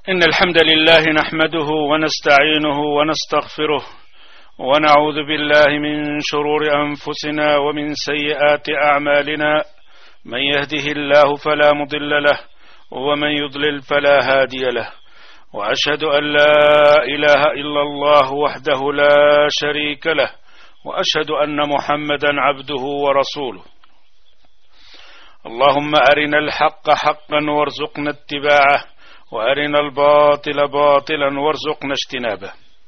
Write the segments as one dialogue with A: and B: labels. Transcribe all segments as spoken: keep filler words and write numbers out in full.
A: إن الحمد لله نحمده ونستعينه ونستغفره ونعوذ بالله من شرور أنفسنا ومن سيئات أعمالنا. من يهده الله فلا مضل له ومن يضلل فلا هادي له، وأشهد أن لا إله إلا الله وحده لا شريك له، وأشهد أن محمدا عبده ورسوله. اللهم أرنا الحق حقا وارزقنا اتباعه، وأرنا الباطل باطلا وارزقنا اجتنابه.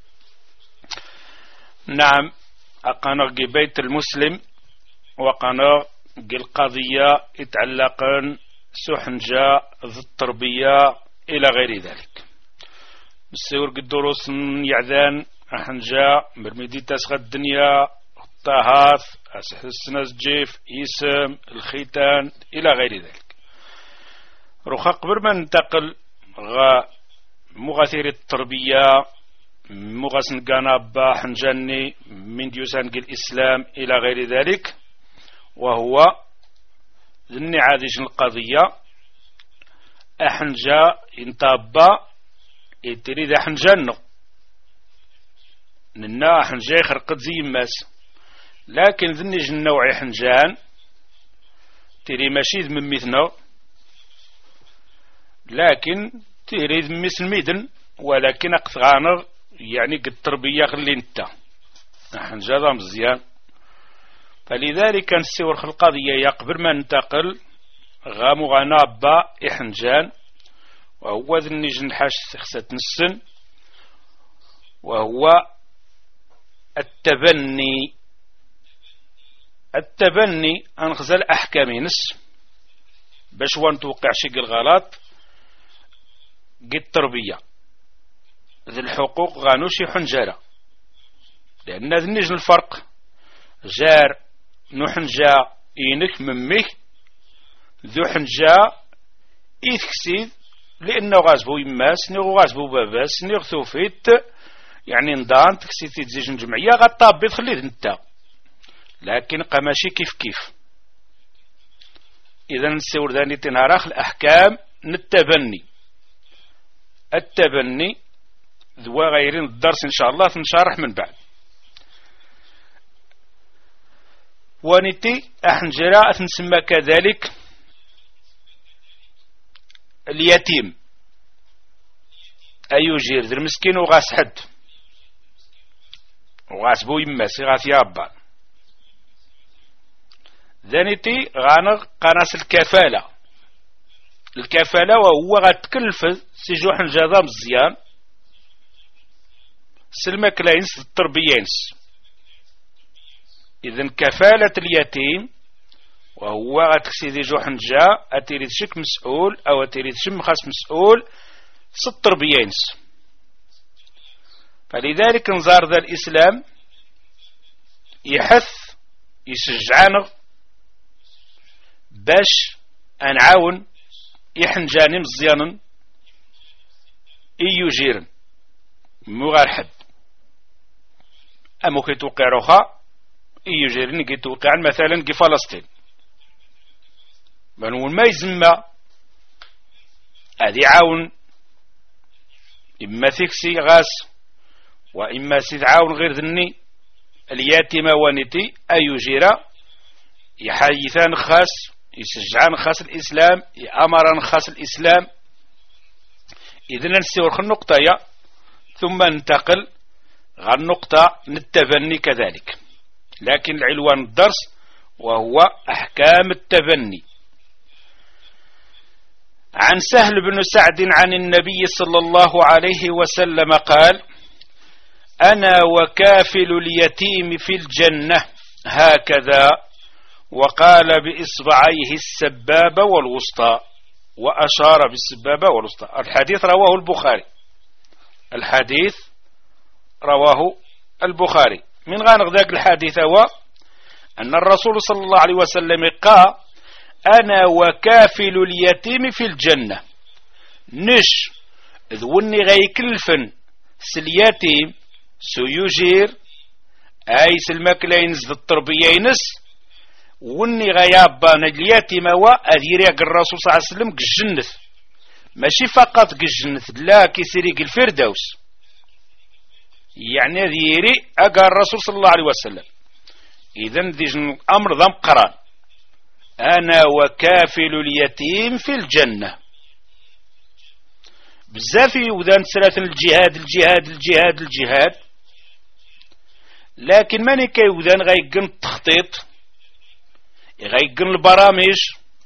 A: نعم، أقنا بيت المسلم وقنا القضية يتعلقن سحنجة ذي التربية إلى غير ذلك. السور الدروس يعذان أحنجة مرميدي تسغى الدنيا الطهاث أسحسنا الجيف اسم الختان إلى غير ذلك. رخا قبل ما ننتقل غا مغاثير التربية مغاسن قنابة حنجاني من ديوسان الإسلام إلى غير ذلك، وهو ذني عادش القضية أحنجا انتابا يتريد أحنجانو ننا أحنجا يخرقت زي ماس، لكن ذني جن نوعي حنجان تري ماشي من مثنو، لكن تريد مثل ميدن، ولكن أقثغانر يعني قد تربية غلي انت حنجا ذا مزيان. فلذلك نسيور القضية يقبل ما ننتقل غامو غنابا إحنجان، وهو ذني جنحاش سخسة السن، وهو التبني. التبني أنخزل أحكامي نس باش وان توقع شي الغلط قد تربية ذي الحقوق غانوشي حنجارة، لأن ذني جن الفرق جار نحنجا إينك مميه ذو حنجا إيثكسيد لأنه غازبو يماس نيغو غازبو باباس نيغ ثوفيت يعني نضان تكسيد تزيج جمعية غطاب بيتخليد انت، لكن قماشي كيف كيف. إذا نسيور ذاني تنهارخ الأحكام نتبني. التبني ذو غيرين الدرس إن شاء الله تنشارح من بعد. ونتي أحنجراء تنسمى كذلك اليتيم أيوجير ذي المسكين وغاس حد وغاس بو يماسي غاس يابا. ذانيتي غانغ قناس الكفالة. الكفالة وهو غتكلف سيجو حنجا مزيان سلمك لاينس التربيينس. إذن كفالة اليتيم وهو غتكسيدي جو حنجا أتيريد شك مسؤول أو أتيريد شم خاص مسؤول ستربيينس. فلذلك نزار ذا الإسلام يحث يشجعنا باش أنعاون يحنجاني مزيانا إيو جيرن مو غير حد. أمو كي توقع روخا إيو جيرن كي توقع مثلا كي فلسطين بنون ما يزمى هذه عاون إما ثيكسي غاس وإما سيتعاون غير ذني الياتيمة ونتي أيو جيرا يحيثان خاص يشجعان خاص الإسلام يأمران خاص الإسلام. إذن نسيور النقطة يا ثم ننتقل غير النقطة نتبني كذلك، لكن العنوان الدرس وهو أحكام التبني. عن سهل بن سعد عن النبي صلى الله عليه وسلم قال: أنا وكافل اليتيم في الجنة هكذا، وقال بإصبعيه السبابة والوسطى وأشار بالسبابة والوسطى. الحديث رواه البخاري. الحديث رواه البخاري. من غانغ ذاك الحديث هو أن الرسول صلى الله عليه وسلم قال: أنا وكافل اليتيم في الجنة. نش ذوني غيكلفن سليتيم سيجير أي سلمك لينز التربيينس وني غيابا نجلياتي موا أذيريك الرسول صلى الله عليه وسلم الجنة ماشي فقط الجنة لا كيسيري الفردوس، يعني هذه يري أقا الرسول صلى الله عليه وسلم. إذن ذي الأمر ذا مقران، أنا وكافل اليتيم في الجنة. بزاف يودان ثلاثة الجهاد الجهاد الجهاد الجهاد، لكن ماني كيودان غيقن التخطيط، غيقن البرامج،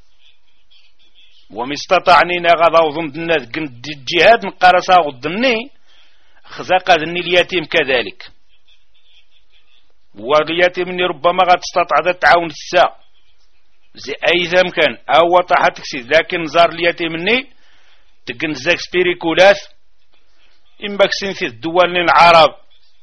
A: وما استطاعني غادا وظن الناس قن الجهاد نقارسها غدني خزاق ذني اليتيم كذلك. واليتيم ربما غتستطيع تعاون الساعة زي أي ذم كان أو طاحت تكسيد، لكن زار اليتيم مني تقن زاك سبيريكولات إما كسين في الدول العرب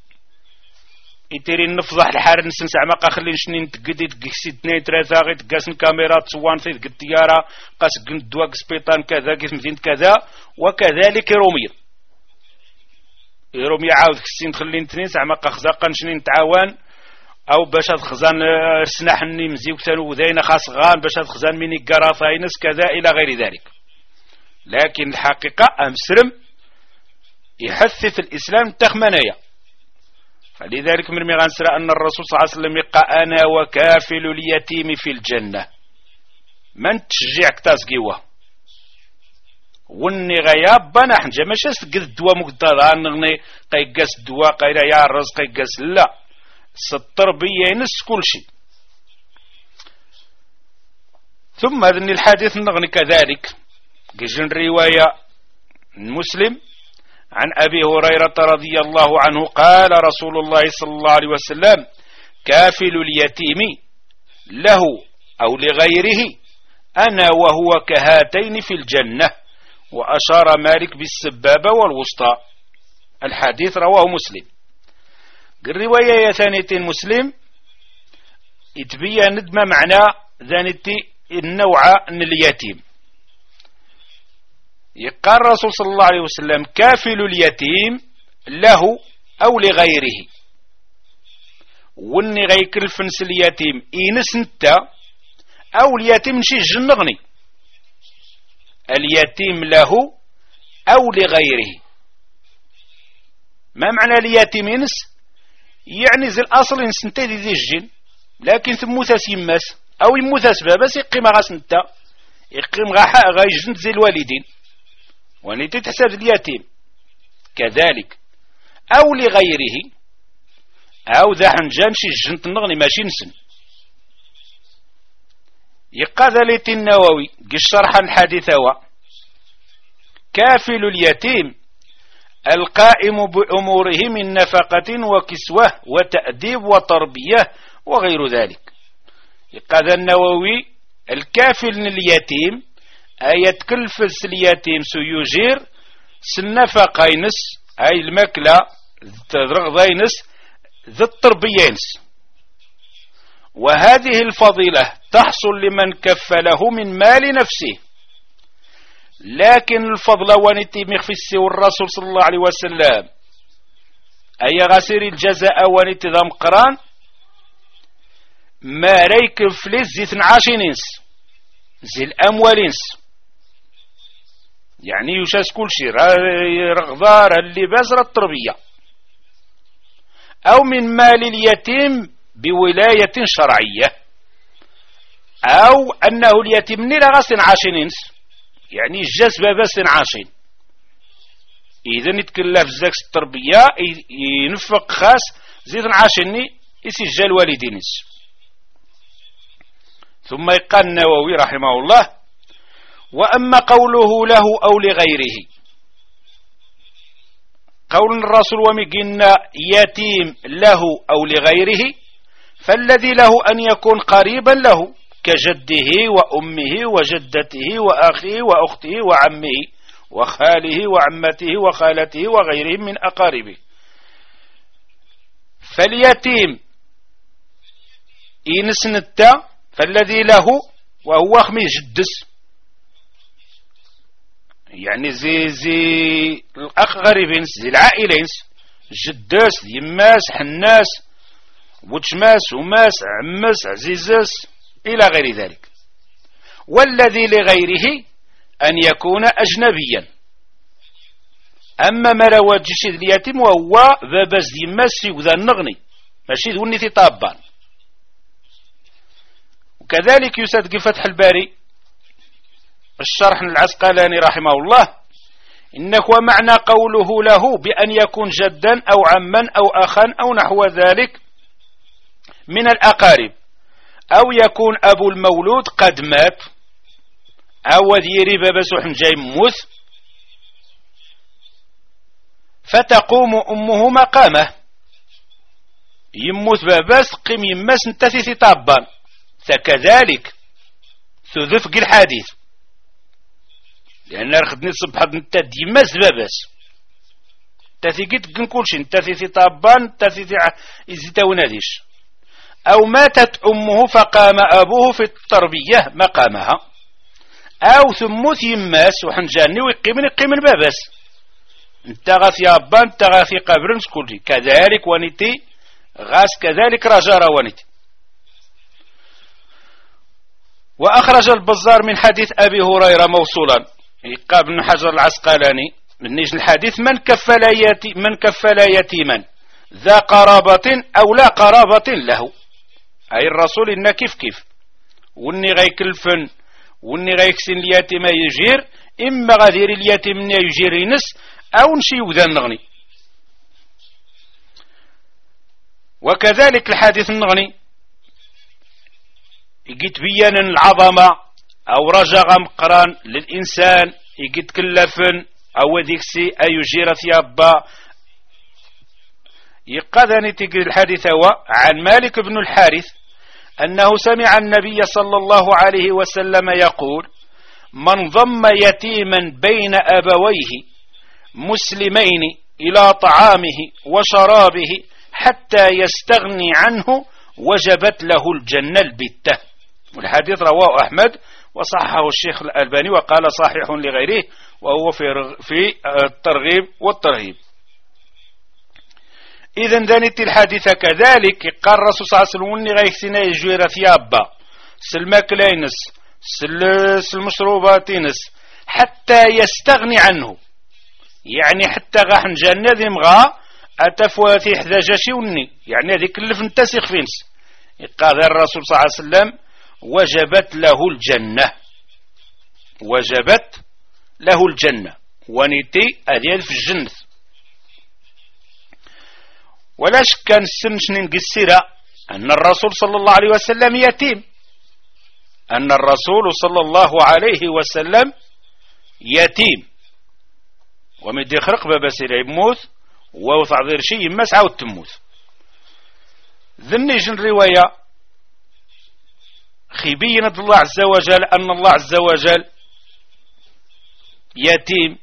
A: يتيري نفضح الحار نسنسع ما قاخلين شنين تقدي تقسي اثنين ثلاثة غي تقاسن كاميرات تصوان في الطيارة قاس قن دواق سبيطان كذا كيف مثين كذا، وكذلك رومي رومي عاود كسين تخلين اثنين ساعة ما قاخزاقا شنين تعاون أو باش هاد خزان رسناح الني مزيوك ثانو ذين خاص غان باش هاد خزان ميني قراطاينس كذا إلى غير ذلك. لكن الحقيقة أمسلم يحث الإسلام التخمنية، فلذلك من مغانسر أن الرسول صلى الله عليه وسلم يقى أنا وكافل اليتيم في الجنة. من تشجيعك تاسقيوه وني غياب بنا حنجا ماشي سقد الدواء مقدار نغني قيقاس الدواء قيلا يا الرز قيقاس لا ستر بيينس كل شيء. ثم هذا الحديث نغني كذلك جن رواية مسلم عن أبي هريرة رضي الله عنه قال رسول الله صلى الله عليه وسلم كافل اليتيم له أو لغيره أنا وهو كهاتين في الجنة، وأشار مالك بالسبابة والوسطى. الحديث رواه مسلم. الرواية ثانية مسلم يتبين ندم معنى ذانتي النوع من اليتيم. يقال الرسول صلى الله عليه وسلم كافل اليتيم له أو لغيره، وني غيكل فنس اليتيم إينس نتا أو اليتيم نشي جنغني اليتيم له أو لغيره. ما معنى اليتيم إنس؟ يعني زي الأصل إنس نتا دي دي الجن، لكن ثموثاس يماس أو يموثاس باباس يقيم غاس نتا يقيم غاحا غايجن زي الوالدين ونيتي تحسب اليتيم كذلك أو لغيره أو ذا حنجان شي جنت النغني ماشي نسن. يقال ذلك النووي قش شرح الحديث هو كافل اليتيم القائم بأموره من نفقة وكسوة وتأديب وتربية وغير ذلك. يقال النووي الكافل اليتيم أي تكلفس اليتيم سيجير سنفقة ينس أي المكلة ترغض ينس ذي التربية. وهذه الفضيلة تحصل لمن كفله من مال نفسه، لكن الفضل ونتي مخفسي والرسول صلى الله عليه وسلم أي غسير الجزاء ونتي ذا مقران ما ريك فلس زي ثنعاشينينس زي الأموالينس، يعني يشاس كل شيء رغضار اللباس التربية، أو من مال اليتيم بولاية شرعية، أو أنه اليتيم نيلا غاسن عاشينينس يعني الجاس باباسن عاشين. إذا يتكلف زاكس التربية ينفق خاص زيدن عاشيني يسجل والدينيس. ثم يقال النووي رحمه الله وأما قوله له أو لغيره، قول الرسول ومقنا يتيم له أو لغيره فالذي له أن يكون قريبا له كجده وأمه وجدته وأخيه وأخته وعمه وخاله وعمته وخالته وغيرهم من أقاربه. فاليتيم إنسنتا فالذي له وهو خمي جدس، يعني زي زي الأخ غريبين زي العائلين جداس يماس حناس وتشماس وماس عماس عزيزاس إلى غير ذلك. والذي لغيره أن يكون أجنبيا. أما ما لا وجه اليتيم وهو باباز ديماس وذا النغني ماشي ذوني في طابان. وكذلك يصدق فتح الباري الشرح العسقلاني رحمه الله إنه ومعنى قوله له بأن يكون جدا أو عما أو أخا أو نحو ذلك من الأقارب، أو يكون أبو المولود قد مات أو ذيري باباس وحنجاي موت فتقوم أمه مقامه، يموت باباس قيم يماس نتثي طابان. فكذلك تذفق الحديث لأن رخدني صبح نتا ديماس باباس تثي قد نقول شي نتثي طابان تثي إزيتاوناديش. أو ماتت أمه فقام أبوه في التربية مقامها، أو ثموت يماس وحنجاني ويقيمن يقيمن باباس انت غاثي أبان انت غاثي قبرن سكولي. كذلك ونتي غاس كذلك رجاء ونتي. وأخرج البزار من حديث أبي هريرة موصولا قال ابن حجر العسقلاني من نيج الحديث من كفل يتي من كفل يتيما ذا قرابة أو لا قرابة له، أي الرسول إن كيف كيف وني غيكلفن وني غيكسن اليتيم يجير إما غادير اليتيم يجير ينس أو نشي وذا النغني. وكذلك الحديث النغني يجي تبين العظمة أو رجغ مقران للإنسان يجي تكلفن أو ذيكسي أي يجير ثيابا. يقذني تجي الحديث هو عن مالك بن الحارث أنه سمع النبي صلى الله عليه وسلم يقول من ضم يتيما بين أبويه مسلمين إلى طعامه وشرابه حتى يستغني عنه وجبت له الجنة البتة. والحديث رواه أحمد وصححه الشيخ الألباني وقال صحيح لغيره وهو في في الترغيب والترهيب. إذن ذنت الحديث كذلك قال الرسول صلى الله عليه وسلم غيكسنا يجوير ثيابا سلماكلينس سلمشروباتينس حتى يستغني عنه، يعني حتى غاحن جنة ذي مغا أتفواتي حذا جاشيوني يعني هذه كلف نتسخ فينس. قال الرسول صلى الله عليه وسلم وجبت له الجنة وجبت له الجنة ونيتي هذه في الجنة. ولا شك أن السنشن قسيرة أن الرسول صلى الله عليه وسلم يتيم، أن الرسول صلى الله عليه وسلم يتيم ومدي خرق بابسير يموت ووضع شيء يمس عاود تموت. ذنيج الرواية خبينة الله عز وجل أن الله عز وجل يتيم.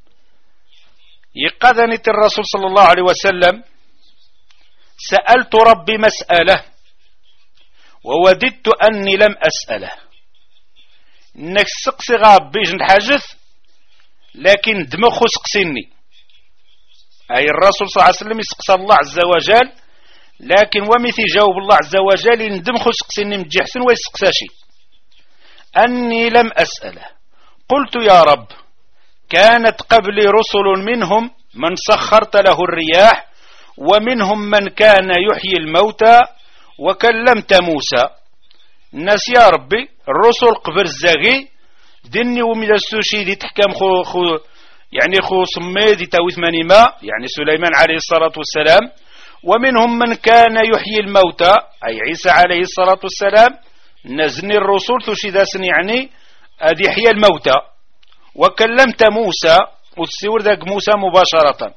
A: يقذنت الرسول صلى الله عليه وسلم سألت ربي مسألة ووددت أني لم أسأله. إنك سقسي غاب بيجن حاجث لكن دمخو سقسيني، أي الرسول صلى الله عليه وسلم يسقس الله عز وجل لكن ومثي جاوب الله عز وجل يندمخو سقسيني من جحسن ويسقساشي أني لم أسأله. قلت يا رب كانت قبلي رسل منهم من سخرت له الرياح ومنهم من كان يحيي الموتى وكلمت موسى. الناس يا ربي الرسل قبل الزاغي دني ومدى السوشي دي تحكم خو, خو يعني خو سمي دي تاوي ثماني ما يعني سليمان عليه الصلاة والسلام، ومنهم من كان يحيي الموتى أي عيسى عليه الصلاة والسلام نزني الرسول ثوشي داسن يعني أدي يحيي الموتى. وكلمت موسى والسور ذاك موسى مباشرة.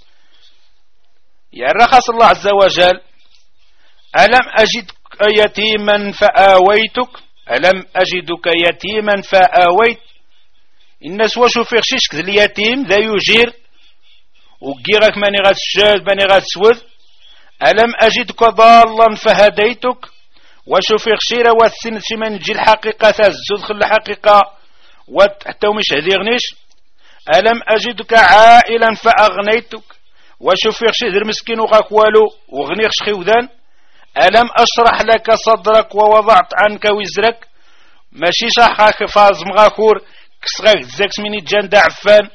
A: يا رخص الله عز وجل ألم أجدك يتيما فآويتك ألم أجدك يتيما فآويت. الناس وشو في خشيشك اليتيم ذا يجير وقيرك ماني غاد الشاد ماني غاد سود. ألم أجدك ضالا فهديتك وشو في خشيرة والسنة شمان تجي الحقيقة تزود خل الحقيقة وحتى ومش هذي غنيش. ألم أجدك عائلا فأغنيتك وشوف يخشي ذر مسكين وغاك والو وغنيخش خيوذان. ألم أشرح لك صدرك ووضعت عنك وزرك ماشي شاحك فاز مغاكور كسغاك زاكس من جان دا عفان.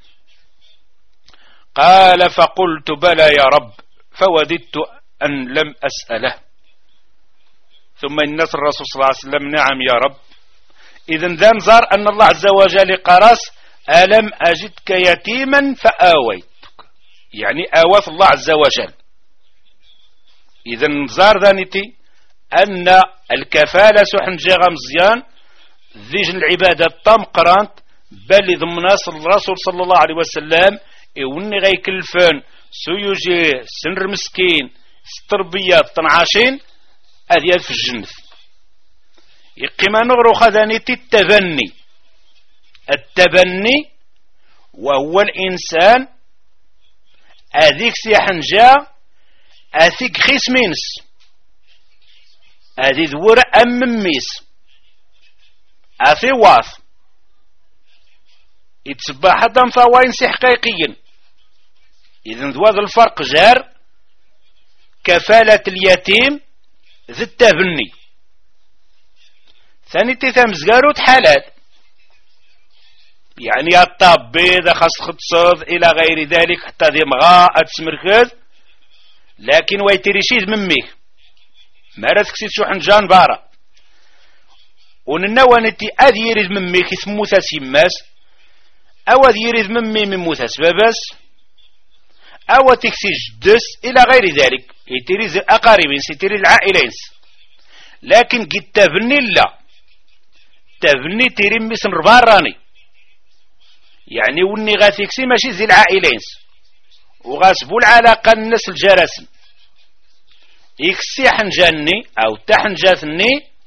A: قال فقلت بلى يا رب فوددت أن لم أسأله. ثم الناس الرسول صلى الله عليه وسلم نعم يا رب. إذن ذا نظر أن الله عز وجل قرص ألم أجدك يتيما فآويتك، يعني آوات الله عز وجل. إذن نظر ذانتي أن الكفالة سحن جيغا مزيان ذيج العبادة الطام قرانت بل ضمناس الرسول صلى الله عليه وسلم إوني غي كلفان سيوجي سنر مسكين ستربيات تنعاشين أذياد في الجنة. يقيم نغرو خذانيتي التبني. التبني وهو الإنسان أذيك سيحنجا أثيك خيس مينس أذي ذور أم ميس أثي واث يتسبح حتى فوينسي حقيقيا. إذن ذو الفرق جار كفالة اليتيم ذي التبني. ثاني تيثام زقاروت حلال، يعني الطابي ذا خاص ختصوض إلى غير ذلك حتى ذي مغاء تسمركز، لكن ويتريشيد مميه ما راسكسيت شو حنجان بارا وننوانتي أذ يريد مميه كثموثا سيماس أو أذ يريد ممي من موثا سباباس أو تكسي جدس إلى غير ذلك يتريد أقاربين سيتريد العائلين. لكن قد تبني لا تبني تريم مثل رباراني، يعني وني غاثيكسي ماشي زي العائلين وغاسبوا العلاقة الناس الجراسم يكسي حنجاني أو تحنجاثني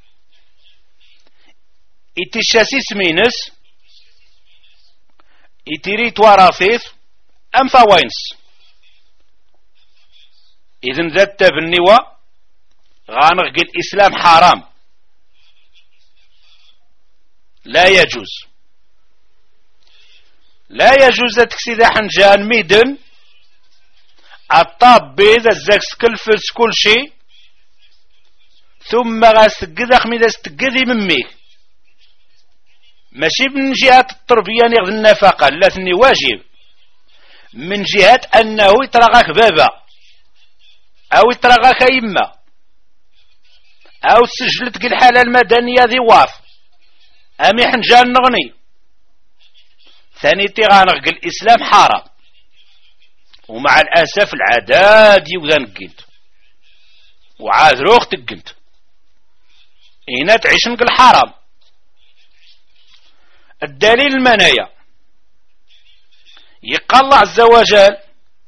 A: يتشاسي سمينس يتري توراثيث أم فوينس. إذن ذات تبنيوة غانغ الإسلام حرام لا يجوز. لا يجوز تكسي ذا حنجان ميدن الطاب بيذا الزاكس كلفس كل شيء ثم غاستقذ خميذا استقذي مميه ماشي من جهة التربية نغذ النفقة لاتني واجب، من جهة أنه يترغاك بابا أو يترغاك إما أو سجلتك الحالة المدنية ذي واف أمي حنجان نغني. ثاني تغانغ الإسلام حرام، ومع الأسف العداد يوذن قنت وعاد روخ تقنت هنا تعيش نقل حرام. الدليل المنايا يقال الله عز وجل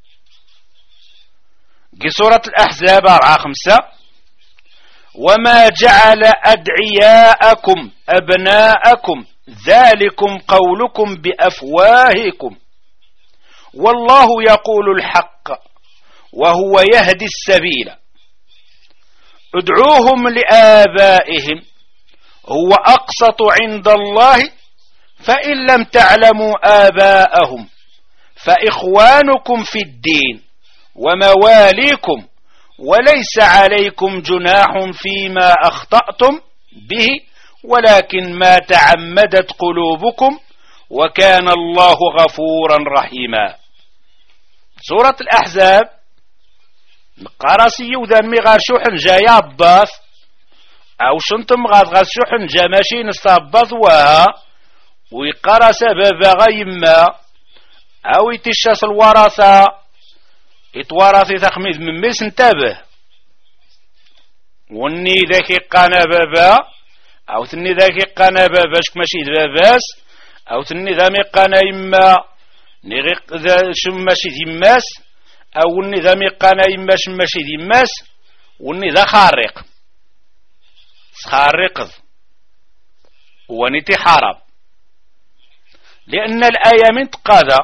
A: في سورة الأحزاب أربعة خمسة وما جعل أدعياءكم أبناءكم ذلكم قولكم بأفواهكم والله يقول الحق وهو يهدي السبيل ادعوهم لآبائهم هو أقسط عند الله فإن لم تعلموا آباءهم فإخوانكم في الدين ومواليكم وليس عليكم جناح فيما أخطأتم به ولكن ما تعمدت قلوبكم وكان الله غفورا رحيما. سورة الأحزاب قراسي وذن مغار شوحن جايا باث أو شنتم غاد غاد شوحن جا ماشي نستبض وها ويقرا سبب غيما أو يتشاس الورثة يتورثي تخميد من ميس انتبه وني ذاك قانا بابا أو ثني ذاك قانا بابا شك ماشي باباس أو ثني ذا ميقانا يما نغيق ذا شم ماشي ديماس أو ني ذا ميقانا يما شم ماشي ديماس وني ذا خارق خارق ونيتي حرام. لأن الآية من تقاذا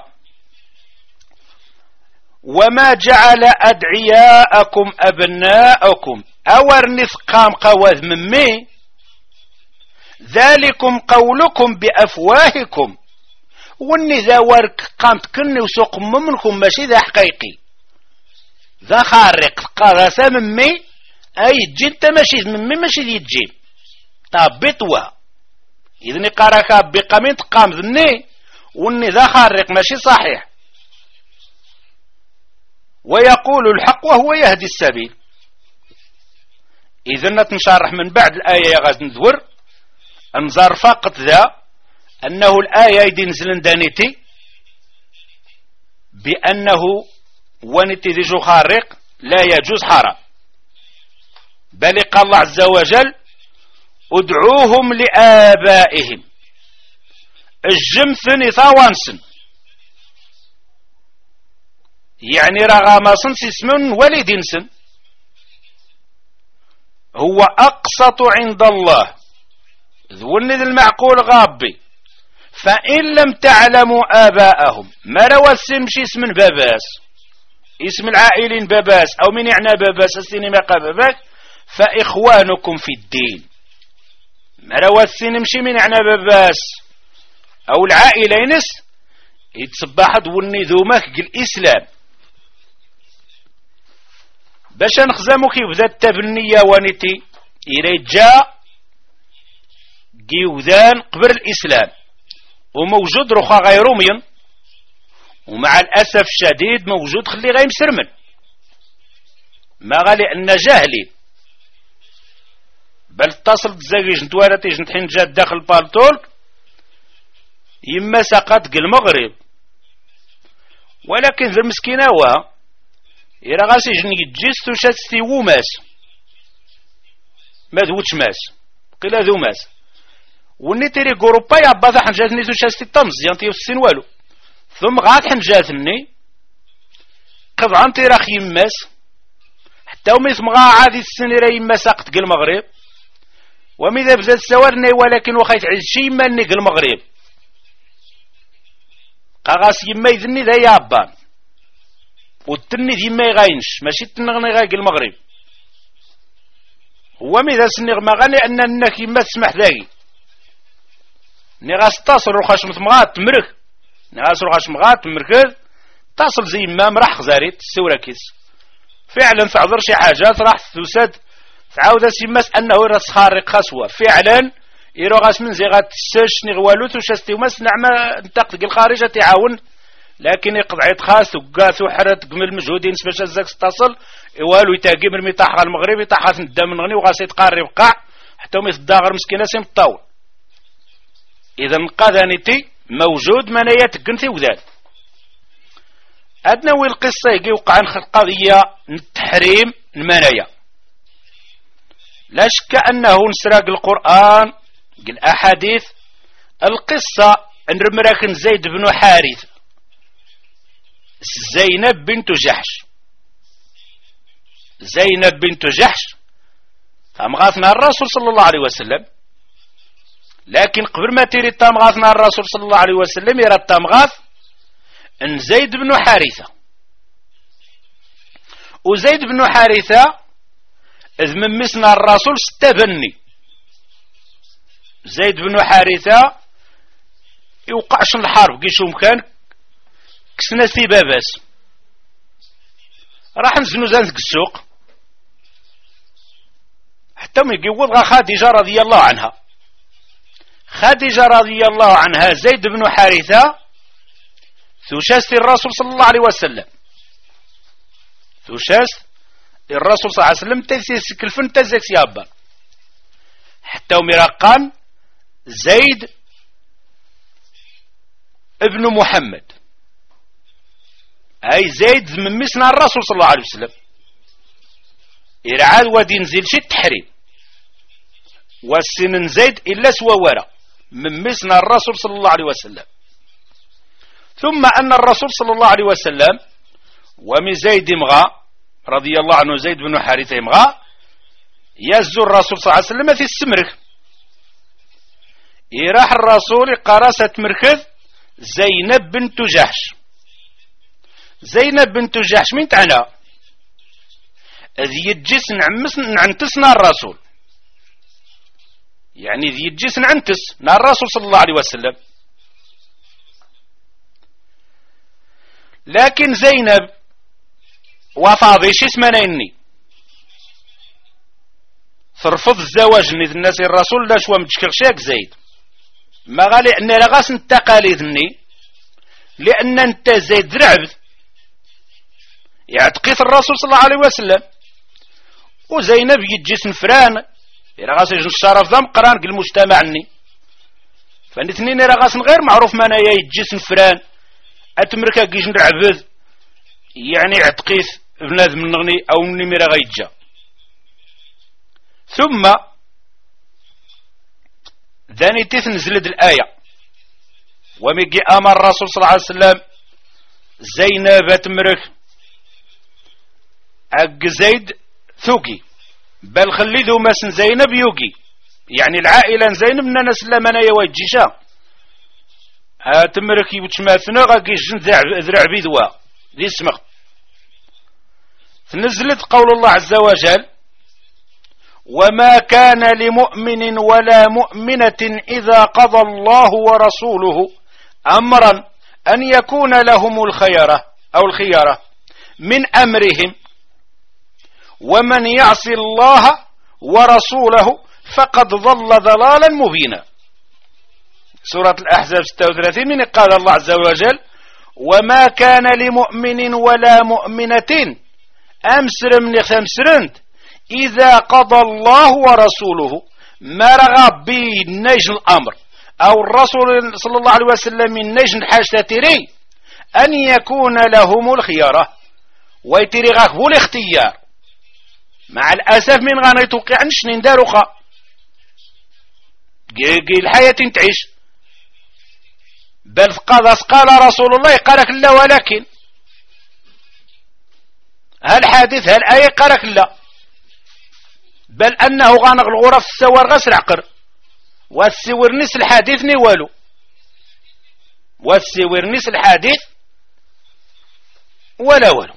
A: وما جعل أدعياءكم أبناءكم أورنث قام قواذ ممي ذلكم قولكم بأفواهكم واني ذا ورك قامت كني وسوق منكم ماشي ذا حقيقي ذا خارق قاذا سممي أي جنت ماشي ممي ماشي ذي الجين طابطوا إذن قاركا بقامين تقام ذني واني ذا خارق ماشي صحيح، ويقول الحق وهو يهدي السبيل. إذن تنشرح من بعد الآية غاز ندور انظر فقط ذا أنه الآية دي نزل دانيتي بأنه ونتي ديجو خارق لا يجوز حرام، بل قال الله عز وجل ادعوهم لآبائهم الجمثن ثوانسن، يعني رغامسن سيسمن ولدنسن، هو أقسط عند الله ذولني ذي المعقول غابي. فإن لم تعلموا آباءهم ما روى السمشي اسم باباس، اسم العائلين باباس أو من يعنى باباس السينما باباك، فإخوانكم في الدين. ما روى السينمشي من يعنى باباس أو العائلينس يتصبح دولني ذومك الإسلام باش نخزمك يبدا التبنية ونتي إلي جاء جيوذان قبل الإسلام وموجود رخا غيرومين، ومع الأسف الشديد موجود خلي غير مسرمن ما غالي أن جاهلي، بل اتصلت زاجي جنتوالتي جنتحين جات داخل بالطول يما سقط المغرب، ولكن ذا المسكينة وها إلا غاسي جن يجيس توشات ستيوو ماس ما ذوتش ماس قيل ذو ماس وني تيري قروبا يعباثا حنجاتني توشات ستي طمز ينطيو السين والو، ثم غاد حنجاتني قضعان تيرا خي ماس حتى وميث مغا عادي السنيرا يما ساقط قل المغرب ومذا بزاد سوارني، ولكن وخيت عشي يما ني قل المغرب قاغاس يما يذني ذا يابان والتني ديما يغاينش ماشي تنغني غايق المغرب، هو ميدا سنغ مغاني أن أنك يما تسمح ذاكي ني غاس تصل روخاش مثمغات تمرك ني غاس روخاش مغات تمركز تصل زي ما مرح خزاريت السورة كيس فعلا تعذر شي حاجات راح تسد تعاود سيماس أنه راس خارق خسوة فعلا يرو غاس من زي غات تسش نغوالو توشاستي وماس نعمة نتاقتك الخارجة تعاون، لكن يقضع يتخاس وقاس وحرت قمل مجهودين باش الزاك تصل والو يتاقي من ميطاح المغرب يطاح الدم من غني وغاس يتقارب قاع حتى وميث الداغر مسكينه سيم طاول. اذا قذانيتي موجود منايا تقنتي وذات ادنا وي القصه يجي وقع عن القضيه التحريم المنايا، لا شك انه نسراق القران الاحاديث القصه ان رمراكن زيد بن حارث زينب بنت جحش زينب بنت جحش تمغاثنا الرسول صلى الله عليه وسلم، لكن قبل ما تيري تمغاثنا الرسول صلى الله عليه وسلم يرى التمغاث ان زيد بن حارثة، وزيد بن حارثة اذ من مسنا الرسول ستبني زيد بن حارثة يوقعش الحرب كيشو مكان كسنا سي باباس راح نزنو زانك السوق حتى ما يقول غا خديجة رضي الله عنها. خديجة رضي الله عنها زيد بن حارثة ثوشاست الرسول صلى الله عليه وسلم، ثوشاست الرسول صلى الله عليه وسلم تسيس كلفن تزك سيابا حتى ومرقان زيد ابن محمد أي زيد من مسنا الرسول صلى الله عليه وسلم إرعاد ودي نزيل شي التحريم والسنن زيد إلا سوى ورا من مسنا الرسول صلى الله عليه وسلم. ثم أن الرسول صلى الله عليه وسلم ومن زيد مغا رضي الله عنه زيد بن حارثة مغا يزو الرسول صلى الله عليه وسلم في السمرك يراح الرسول قراسة مركز زينب بنت جحش. زينب بنت جحش من تعنى ذي يجيس نعمس نعنتسنا الرسول، يعني ذي يجيس نعنتس نا الرسول صلى الله عليه وسلم. لكن زينب وفاضيش اسمنا إني ترفض الزواج نذ الناس الرسول لا شوى متشكرشاك زيد ما غالي أن لغاس التقاليدني لأن أنت زيد رعبد يعتقيت الرسول صلى الله عليه وسلم وزينب يجي سنفران لغاس يجن الشرف ذا مقران المجتمع عني فالاثنين لغاس غير معروف مانا يجي سنفران أتمركا كيجن رعبد يعني عتقيت بنادم النغني أو مني ميرا غيتجا. ثم ذاني تنزلت الآية وميجي أمر الرسول صلى الله عليه وسلم زينب تمرك أق زيد ثوقي بل خلي ذو مسن زينب يوقي يعني العائلة زينب من نسلم أنا يوجيشا تمرك يوتشماثنا غاقي جن ذرع بيدوا ذي اسمه. نزلت قول الله عز وجل وما كان لمؤمن ولا مؤمنة إذا قضى الله ورسوله أمرا أن يكون لهم الخيرة أو الخيرة من أمرهم ومن يعص الله ورسوله فقد ضل ضلالا مبينا. سورة الأحزاب ستة وثلاثين من قال الله عز وجل وما كان لمؤمن ولا مؤمنة أمسر من خمسرند إذا قضى الله ورسوله ما رغب بالنجن الأمر أو الرسول صلى الله عليه وسلم من نجن حاجتري أن يكون لهم الخيارة ويتري غاكبو الاختيار مع الأسف من غانا يتوقع نشنين داروخا الحياة تعيش بل قال قال رسول الله قالك لا ولكن هل حادث هل آية قالك لا بل أنه غانق الغرف السوار غسر عقر والسور نس الحديث نوالو والسور نس الحديث ولا ولو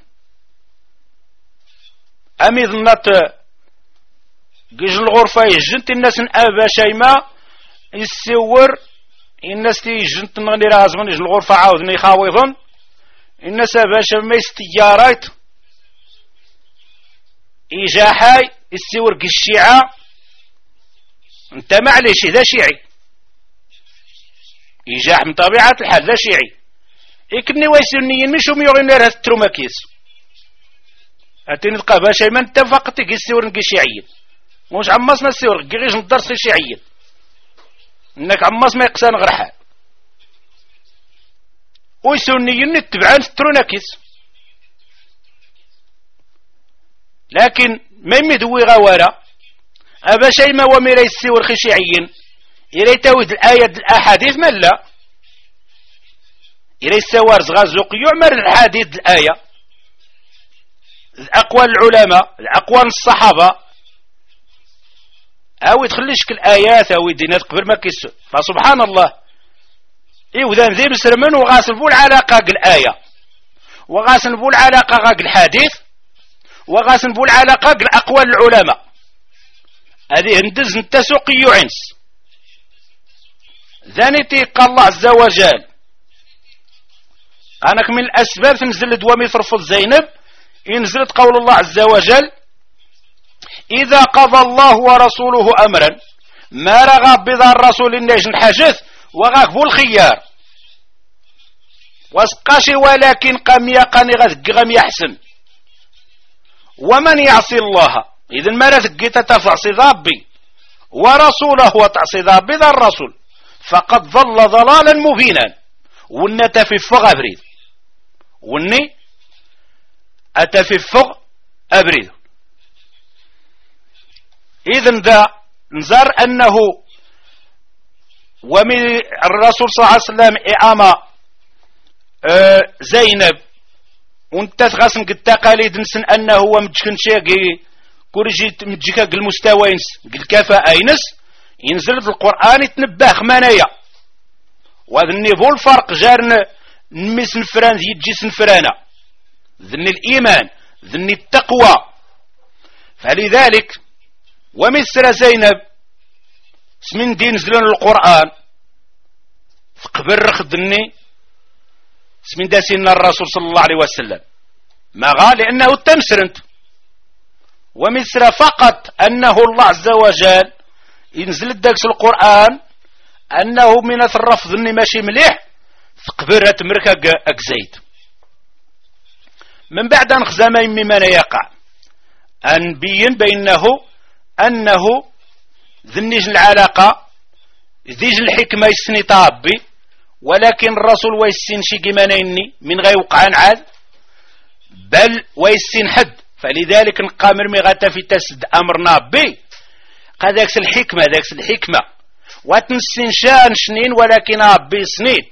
A: أمي ظنت قيج الغرفة يجنت الناس أبا شيما السور الناس تيجنت نغني رازمن يجن الغرفة عاوذني خاوضن الناس أبا شيما يستيارات إيجاحاي السور الشيعة انت معليش ذا شيعي إيجاح من طبيعة الحال ذا شيعي إكني ويسنيين مشو ميغين لها التروماكيس أتيني تقابها شيء ما انت فقط تقي السور نقي شيعيين موش عمصنا السور قيغيش ندرس شيعيين انك عمص ما يقسان غير حال ويسنيين نتبعان التروماكيس لكن ما يمدوي غوارا أبا شيء ما وميري السور خشيعيين إلي تاود الآية الأحاديث من لا إلي السوار زغازوق يعمر الحديث الآية أقوال العلماء أقوال الصحابة أو يدخلش الآيات أو يدينا قبل ما كيسو فسبحان الله إيوذان ذي مسلمين وغاسل بول علاقة الآية وغاسل بول علاقة الحديث وغاسل بول علاقة أقوال العلماء هذه هندز نتسوقي يعنس ذانيتي قال الله عز وجل أنك من الأسباب تنزل دوامي ترفض زينب ينزلت قول الله عز وجل إذا قضى الله ورسوله أمرا ما رغب بذا الرسول النجن حاجث وغاكبو الخيار واسقاشي ولكن قم يقاني غم يحسن ومن يعصي الله إذن ما رثقيت تفعصي ذابي ورسوله وتعصي ذابي ذا الرسول فقد ظل ضلالا مبينا وني تفي فوق أبريد وني أتفي فوق أبريد إذن ذا نزار أنه ومن الرسول صلى الله عليه وسلم إعامة أه زينب وانت تغاسن قد تقاليد نسن أنه هو مجكن شيء كورجي مجيكا المستوى الكفاءة ينس ينزل في القرآن يتنبه خمانية وهذا النيفو الفرق جارنا نمي سنفران يجي سنفرانا ذني الإيمان ذني التقوى فلذلك ومثل زينب اسمين دين نزلون القرآن قبل رخدني اسمين داسين الرسول صلى الله عليه وسلم ما قال لأنه التمسرنت ومثل فقط أنه الله عز وجل ينزل الدكس القرآن أنه من الرفض أني ماشي مليح تقبر تمرك أكزيد من بعد أن خزام ممن يقع أنبين بينه أنه ذنيج العلاقة ذيج الحكمة يسني طابي ولكن الرسول ويسين شي قمانيني من غير وقعان عاد بل ويسين حد فلذلك نقامر مغاتا في تسد أمرنا بي قاداكس الحكمة داكس الحكمة واتنسين شان شنين ولكن أبي سنيد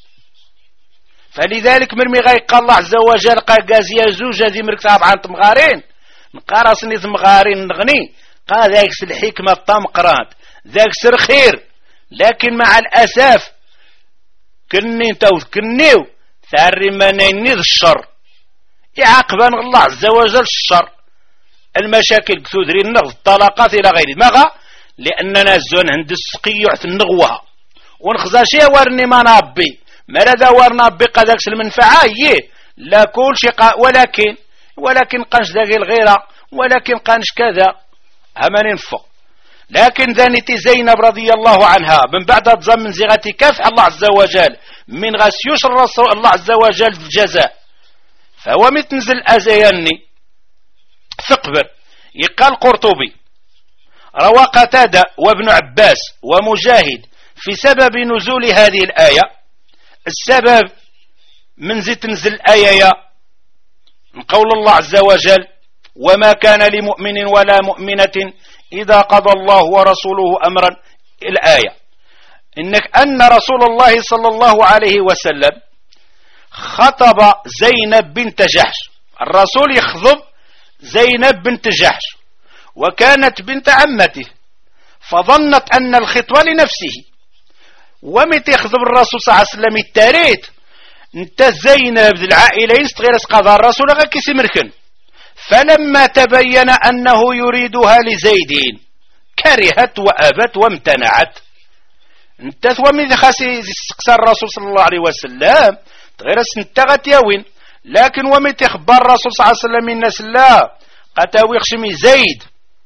A: فلذلك مرمي غيقى الله عز وجل قال قازيا زوجة ذي مركتاب عن تمغارين نقارسني تمغارين نغني قال ذاكس الحكمة الطمقرات ذاكس الخير لكن مع الأسف كني انتو كنيو ثاري منيني الشر يعاقبان الله عز وجل الشر المشاكل كثودري النغض الطلاقات إلى غيره مغا لأننا زون عند السقيع في النغوة ونخزا شي ورني ما نابي مردا ورنا بقى ذاكس المنفعة يه لا كل شيء ولكن ولكن قنش ذاك الغيرة ولكن قنش كذا أما ننفق لكن ذانتي زينب رضي الله عنها من بعد تزمن زيغتي كافح الله عز وجل من غسيوش الرسول الله عز وجل الجزاء فهو متنزل أزياني ثقبر يقال قرطبي روى قتادة وابن عباس ومجاهد في سبب نزول هذه الآية السبب من زي تنزل الآية من قول الله عز وجل وما كان لمؤمن ولا مؤمنة إذا قضى الله ورسوله أمرا الآية إنك أن رسول الله صلى الله عليه وسلم خطب زينب بنت جحش الرسول يخطب زينب بنت جحش وكانت بنت عمته فظنت أن الخطوة لنفسه ومت يخطب الرسول صلى الله عليه وسلم التاريت انت زينب ذي العائلة يستغير اسقاضها الرسول غاكي سمركن فلما تبين أنه يريدها لزيد كرهت وأبت وامتنعت انت ومن خاسي استقصى الرسول صلى الله عليه وسلم غير سنتغت يوين لكن ومن تخبر الرسول صلى الله عليه وسلم الناس لا قتاوي خشمي زيد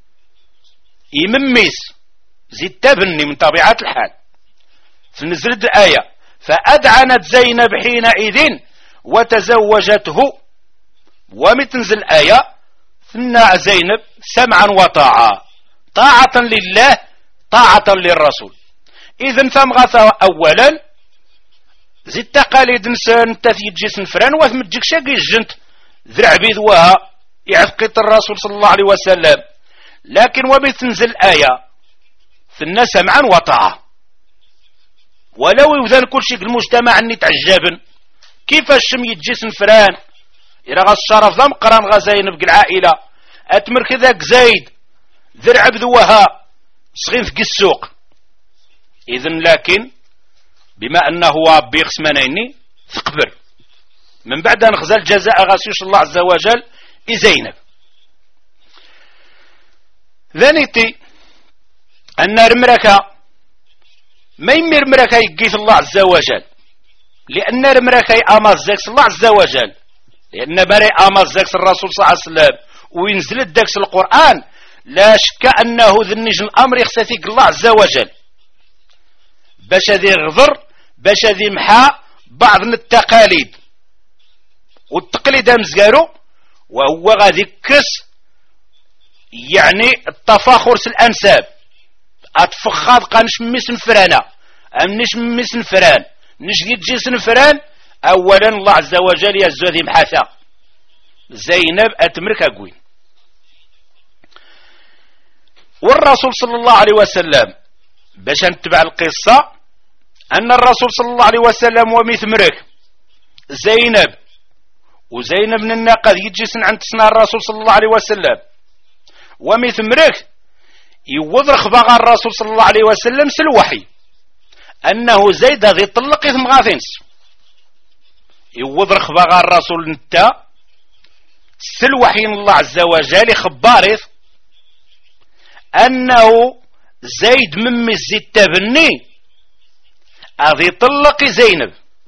A: يمميس زيد تبني من طبيعة الحال فنزلت الآية فأدعنت زينب حينئذ وتزوجته ومتنزل الآية ثنا زينب سمعا وطاعة طاعة لله طاعة للرسول إذن ثمغث أولا زي التقاليد نسان تثيد جسن فران وثمتجيك شاقي الجنت ذرع بيذوها يعفقت الرسول صلى الله عليه وسلم لكن وبتنزل الآية ثنا سمعا وطاعة ولو يوذن كل شيء المجتمع أني تعجبن كيف الشم يتجسن فران إذا غا الشرف ذا مقران غا زينب العائلة أتمر كذاك زيد ذرع بذوها صغين في السوق إذن لكن بما أنه بيغس منيني تقبر من بعد أن خزال جزاء غاسيوش الله عز وجل زينب ذنيتي أن رمركا ما يمير مركا يقيث الله عز وجل لأن رمركا يأمر زكس الله عز وجل لأن بري أمر زكس الرسول صلى الله عليه وسلم وينزل الدكس القرآن لا شك أنه ذنج الأمر يختفيك الله عز وجل باش ذي غضر باش ذي محا بعض من التقاليد والتقليد مزقارو وهو غادي كس يعني التفاخر في الأنساب أتفخاض قانش ميسن فرانا أم نش ميسن فران نش يتجيسن فران أولا الله عز وجل يزو ذي محاثا زينب أتمرك أقوين والرسول صلى الله عليه وسلم باش نتبع القصة أن الرسول صلى الله عليه وسلم ومثمرك زينب وزينب من الناقذ يجيسن عند سنا الرسول صلى الله عليه وسلم ومثمرك يوضرخ بغى الرسول صلى الله عليه وسلم سلوحي أنه زيد ذي طلق ثم غاثنس يوضرخ بغى الرسول نتا سلوحي الله عز وجل خبارث أنه زيد ممي الزيد تبني أذي طلق زينب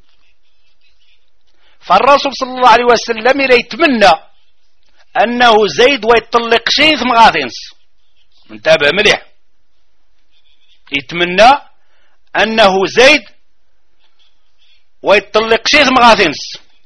A: فالرسول صلى الله عليه وسلم يتمنى أنه زيد ويطلق شيء ثم غاثنس انتبه مليح يتمنى أنه زيد ويطلق شيء مغاثنس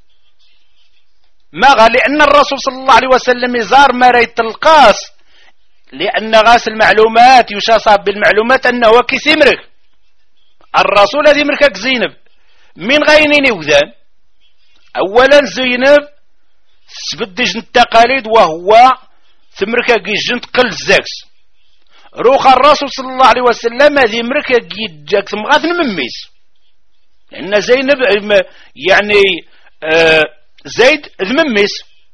A: ما قال لأن الرسول صلى الله عليه وسلم يزار ما يطلقاس لأن غاس المعلومات يشاصب بالمعلومات أنه كيسمرك الرسول هذه مركك زينب من غينين وذان أولا زينب سبدج التقاليد وهو ثمركك جنت قل زاكس روخ الرسول صلى الله عليه وسلم هذه مركك جاك ثم غاث مميس لأن زينب يعني آه زيد ذمميس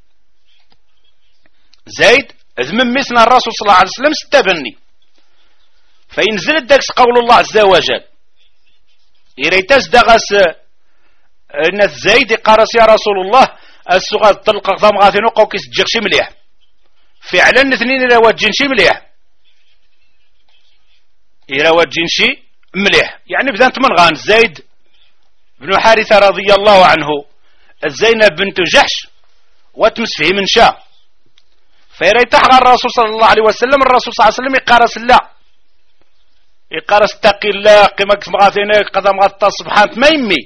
A: زيد ذمميسنا الرسول صلى الله عليه وسلم ستبني فينزل الدكس قول الله عز وجل إريتاز دغس ان زيد قارس يا رسول الله السغاد طلق ثم غاثنو قوكيس جيغشي مليح فعلا اثنين الى وجنشي مليح الى وجنشي مليح يعني بدانت من غان زيد بن حارثة رضي الله عنه زينب بنت جحش وتمس فيه من شاء فيريت تحغى الرسول صلى الله عليه وسلم الرسول صلى الله عليه وسلم يقارس الله يقارس تقي الله قيمك مغاثينك قدم غطى سبحانه ما يمي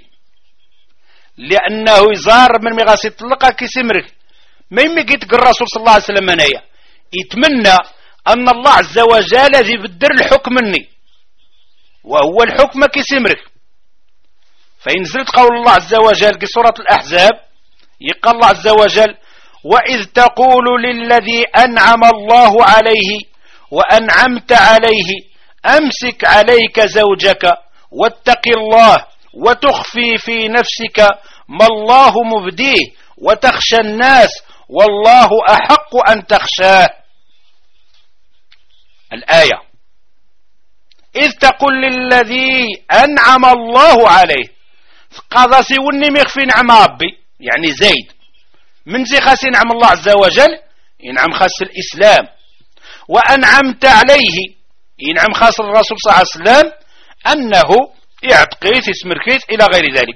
A: لأنه يزار من مغاسي يطلقها كيسمرك ما يمي قيتك الرسول صلى الله عليه وسلم هنايا يتمنى أن الله عز وجل ذي بدر الحكم مني وهو الحكم كيسمرك فينزلت قول الله عز وجل في سورة الأحزاب يقال الله عز وجل وإذ تقول للذي أنعم الله عليه وأنعمت عليه أمسك عليك زوجك واتق الله وتخفي في نفسك ما الله مبديه وتخشى الناس والله أحق أن تخشاه الآية إذ تقول للذي أنعم الله عليه قضى سيوني مخفي نعم ربي يعني زيد من زي خاس ينعم الله عز وجل ينعم خاس الإسلام وأنعمت عليه ينعم خاس الرسول صلى الله عليه وسلم أنه يعتقيت يسمركيت إلى غير ذلك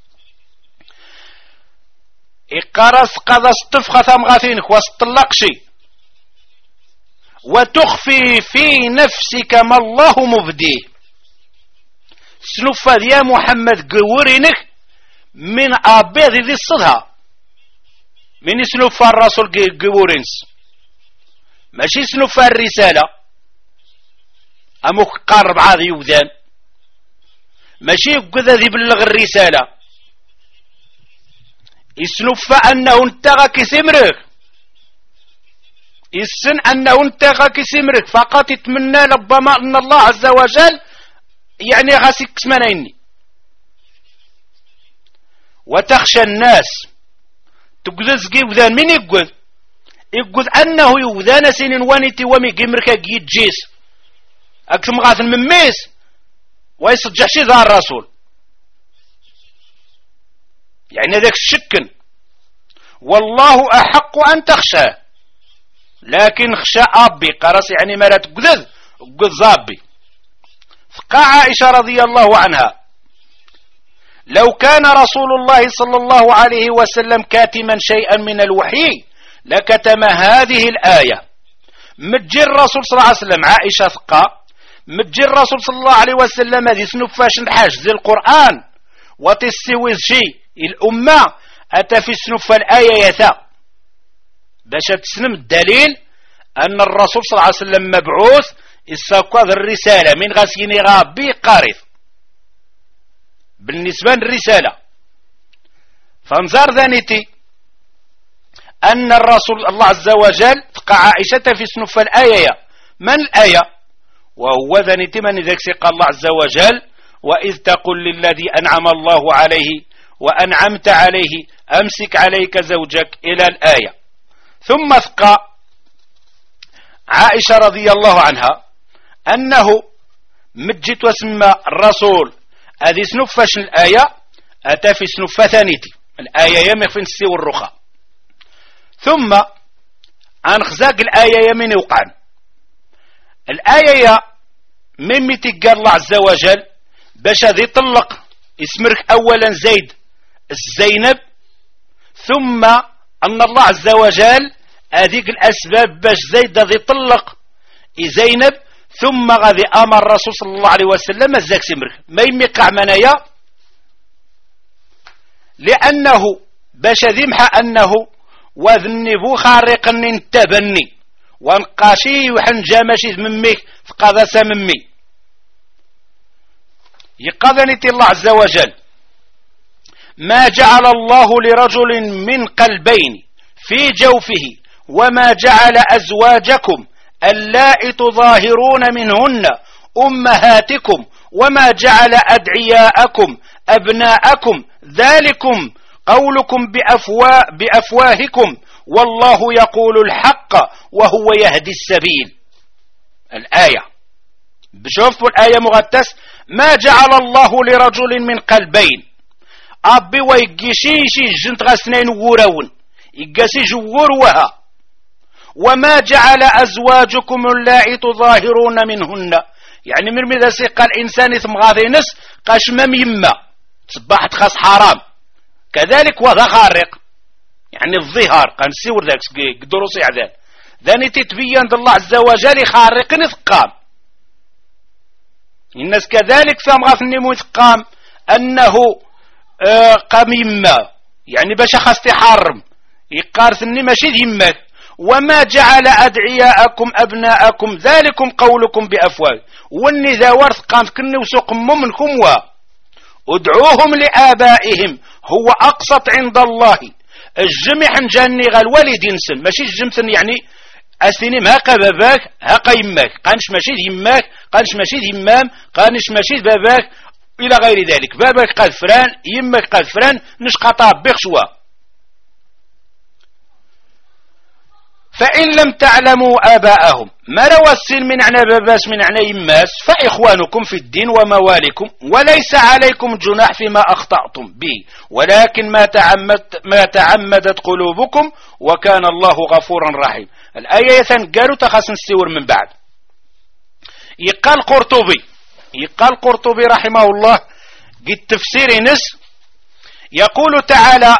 A: إقارس قضى استفخة ثمغاثينك واستطلق شيء وتخفي في نفسك ما الله مبديه سنفذ يا محمد قورينك من أبيض ذي الصدها من سنفى الرسول قورينس ماشي سنفى الرسالة أموك قارب عاضي يوذان ماشي قذا ذي بلغ الرسالة يسنفى أنه انتغى كسمرك السن أنه انتغى كسمرك فقط يتمنى ربما أن الله عز وجل يعني غاسك اسمنيني وتخشى الناس تقذز يوذان من يقذ يقذ أنه يوذان سنين وانيتي ومي قمركا يجيس أكتم غاثن من ميس ويصجح شي ذا الرسول يعني ذاك الشكن والله أحق أن تخشى لكن خشى أبي قرص يعني ما لا تقذذ قذ زابي فقع عائشة رضي الله عنها لو كان رسول الله صلى الله عليه وسلم كاتما شيئا من الوحي لكتم هذه الآية متجي الرسول صلى الله عليه وسلم عائشة ثقة متجي الرسول صلى الله عليه وسلم هذه سنفاش نحاش زي القرآن وتسوي شيء الأمة أتى في سنف الآية يثا باش تسلم الدليل أن الرسول صلى الله عليه وسلم مبعوث إساقوذ الرسالة من غسيني غابي قارث بالنسبة للرسالة فانظر ذانيتي أن الرسول الله عز وجل تقع عائشة في سنف الآية من الآية وهو ذانيتي من ذاك قال الله عز وجل وإذ تقول للذي أنعم الله عليه وأنعمت عليه أمسك عليك زوجك إلى الآية ثم ثقى عائشة رضي الله عنها أنه مجت وسمى الرسول هذه سنفش الآية أتى في سنفة ثانيتي الآية يمخ في السي والرخاء ثم أنخزاق الآية يمين وقعن الآية مما تقال الله عز وجل باش هذه طلق اسمرك أولا زيد الزينب ثم أن الله عز وجل هذيك الأسباب باش زيد هذه طلق زينب ثم غادي امر الرسول صلى الله عليه وسلم الزاك سمرك ما يميقع منايا لانه باش ذمح انه وذنبو خارق ننتبني وانقاشي وحنجا ماشي مميك فقاذا سممي يقاذني الله عز وجل ما جعل الله لرجل من قلبين في جوفه وما جعل أزواجكم اللائي تظاهرون منهن أمهاتكم وما جعل أدعياءكم أبناءكم ذلكم قولكم بأفواه بأفواهكم والله يقول الحق وهو يهدي السبيل. الآية بشوفوا الآية مغتس ما جعل الله لرجل من قلبين أبي ويقشيشي جنت غسنين وراون يقاسي جور وها وما جعل أزواجكم اللائي تظاهرون منهن يعني مرمي ذا سيقى الإنسان ثم غاذي نس قاش ميمة صباحت خاص حرام كذلك وذا خارق يعني الظهار قان سيور ذاك قدروسي عذان ذاني تتبين الله عز وجل خارق نثقام الناس كذلك ثم غاثني مثقام أنه آه قميمة يعني باش خاصتي حرم يقارثني ماشي ذمك وما جعل أدعياءكم أبناءكم ذلكم قولكم بأفواه واني ذا ورث قام كني وسوق منكم و ادعوهم لآبائهم هو أقسط عند الله الجمع جاني غال والد ينسن ماشي الجمثن يعني أسنم هاقا باباك هاقا يماك قانش ماشي يماك قانش ماشي يمام قانش ماشي باباك إلى غير ذلك باباك قال فران يماك قال فران نشقطا بخشوا فإن لم تعلموا آباءهم ما روا السن من عنا باباس من عنا يماس فإخوانكم في الدين وموالكم وليس عليكم جناح فيما أخطأتم به ولكن ما تعمد ما تعمدت قلوبكم وكان الله غفورا رحيم. الآية قالوا تخصن السور من بعد يقال قرطبي يقال قرطبي رحمه الله قد تفسير نس يقول تعالى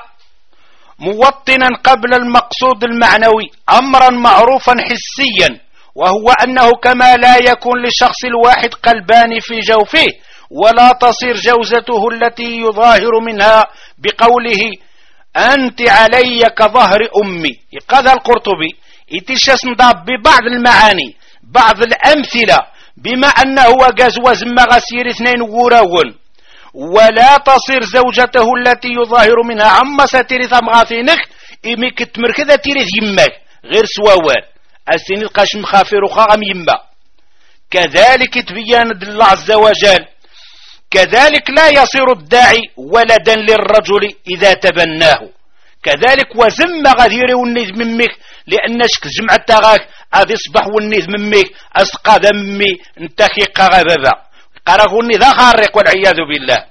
A: موطنا قبل المقصود المعنوي أمرا معروفا حسيا وهو أنه كما لا يكون للشخص الواحد قلبان في جوفه ولا تصير جوزته التي يظاهر منها بقوله أنت علي كظهر أمي. قال القرطبي يتشاس نضاب ببعض المعاني بعض الأمثلة بما أنه وقاز وزم غسير اثنين وراون ولا تصير زوجته التي يظاهر منها عما ستيري ثمغاثينك إمي كتمر كذا تيري يمك غير سواوان السنين قاش مخافر وخاغم يما. كذلك تبين الله عز وجل كذلك لا يصير الداعي ولدا للرجل إذا تبناه كذلك وزم غذيري والنيذ ممك لأن شك جمعة تغاك هذا يصبح والنيذ ممك أسقى ذمي انتكي قغبابا قرغني ذا خارق والعياذ بالله.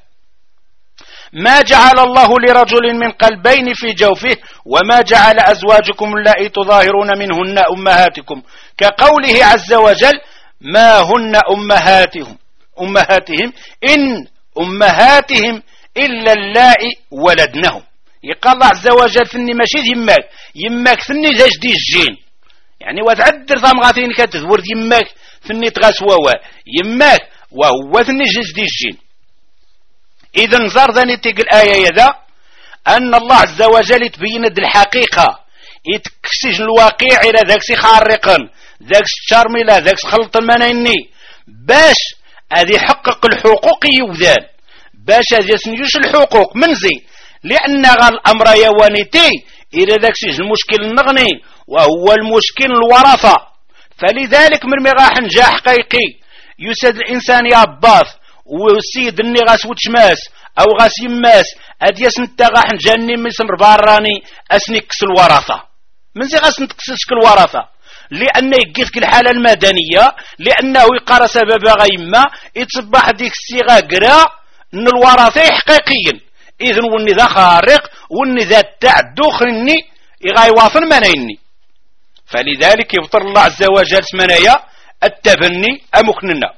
A: ما جعل الله لرجل من قلبين في جوفه وما جعل أزواجكم اللائي تظاهرون منهن أمهاتكم كقوله عز وجل ما هن أمهاتهم أمهاتهم إن أمهاتهم إلا اللائي ولدنهم. يقال الله عز وجل فني ماشي يماك يماك فني زجدي الجين يعني وتعدر ثمغاتين كتذور يماك فني تغسوا يماك وهو فني جزدي الجين. إذا نظر ذاني تيق الآية ذا أن الله عز وجل تبين الحقيقة يتكسج الواقع إلى ذاك خارقا ذاك الشرملة ذاك خلط المنيني باش هذه حقق الحقوق يوذان باش هذه سنجوش الحقوق منزي لأن الأمر يوانيتي إلى ذاك المشكل النغني وهو المشكل الورثة. فلذلك من مغاح نجاح حقيقي يسد الإنسان ياباث والسيد اني غاس وتشماس او غاس يماس ادي اسنت غاح نجني مسم رباراني اسنكس الورثه من زي غاس نتكسسك الورثه لان يقيتك الحاله المدنيه لانه يقرا سبب غيما يتصبح ديك الصيغه قرا ان الورثه حقيقيا اذن وني ذا خارق وني ذا تعدو خرني يغايواصل منيني. فلذلك يبطر الله عز وجل منايا التبني امكننا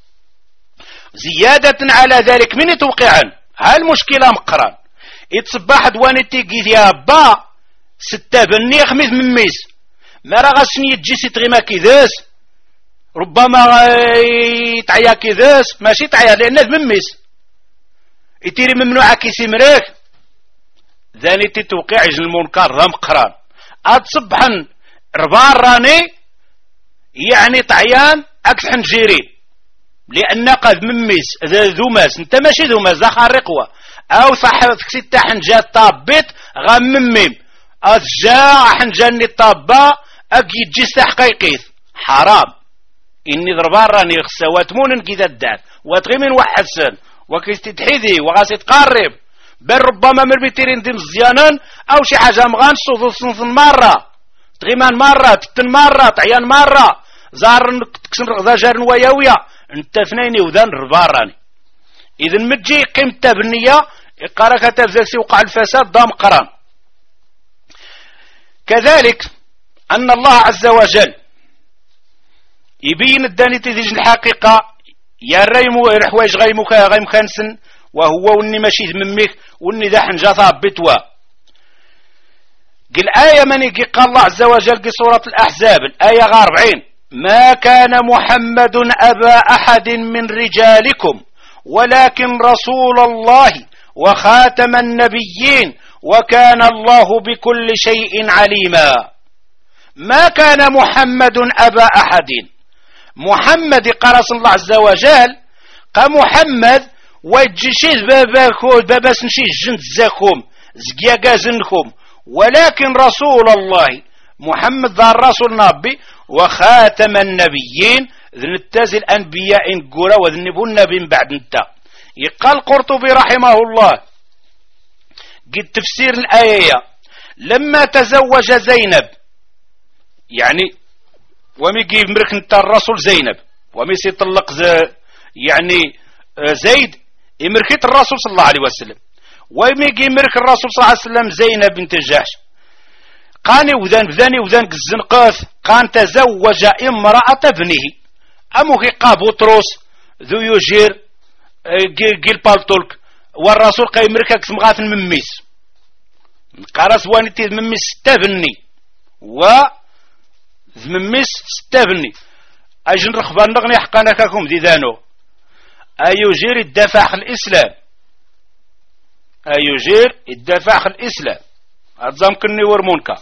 A: زيادة على ذلك من توقعا هالمشكلة مقران يتصبح دوانتي قيد يا با ستة بني خميث من ميس ما رغسني يتجي ستغيما كيداس ربما تعيا كذاس ماشي تعيا لأن مميس يتيري ممنوع كيسي مريك ذاني تتوقع المنكر ذا مقران أتصبحن ربار راني يعني طعيان أكثر حنجيرين لأن قد مميس ذو ماس انت ماشي ذو ماس ذا خارقوة أو صاحب ستة حنجات طابت غا مميم أتجا حنجاني طابة أكي جيس حقيقيث حرام إني ضربان راني خسا واتمون كذا الدان واتغي من واحد سن وكيس تتحيذي وغاسي تقرب بل ربما مربيتيرين دي مزيانا أو شي حاجة مغان صوت صنصن مرة تغيمان مرة تتن مرة تعيان مرة زار تكسن رغذا جار وياويا انت اثنين وذان رباراني إذن متجي قيمته بالنية إقارك تفزلسي وقع الفساد ضام قران. كذلك أن الله عز وجل يبين الداني تديج الحقيقة يا ريمو رحواج غيمك غيم خانسن وهو وني ماشي مميك وني ذا حنجا ثابتوا قل آية من قال الله عز وجل في سورة الأحزاب الآية أربعين ما كان محمد أبا أحد من رجالكم ولكن رسول الله وخاتم النبيين وكان الله بكل شيء عليما. ما كان محمد أبا أحد محمد قرص الله عز وجل كمحمد وجشيز باباكو باباس نشيز جنت زاكم زقيا زنكم ولكن رسول الله محمد ذا الرسول نبي وخاتم النبيين ذن التازي الأنبياء نقولا وذن نبو النبي بعد انت. يقال قرطبي رحمه الله قد تفسير الآية لما تزوج زينب يعني وميجي مرك انت الرسول زينب وميسي طلق يعني زيد يمركت الرسول صلى الله عليه وسلم وميجي مرك الرسول صلى الله عليه وسلم زينب بنت جحش قاني وذان بذاني وذان الزنقاث قان تزوج امرأة ابنه أمه قاب بطرس ذو يجير قيل بالتولك والرسول قاي مركك سمغاث مميس قارس وانتي مميس ستبني و مميس ستبني اجن رخبان نغني حقانا كاكم ذي ذانو ايجير الدفاع الاسلام ايجير الدفاع الاسلام اتزام كني ورمونكا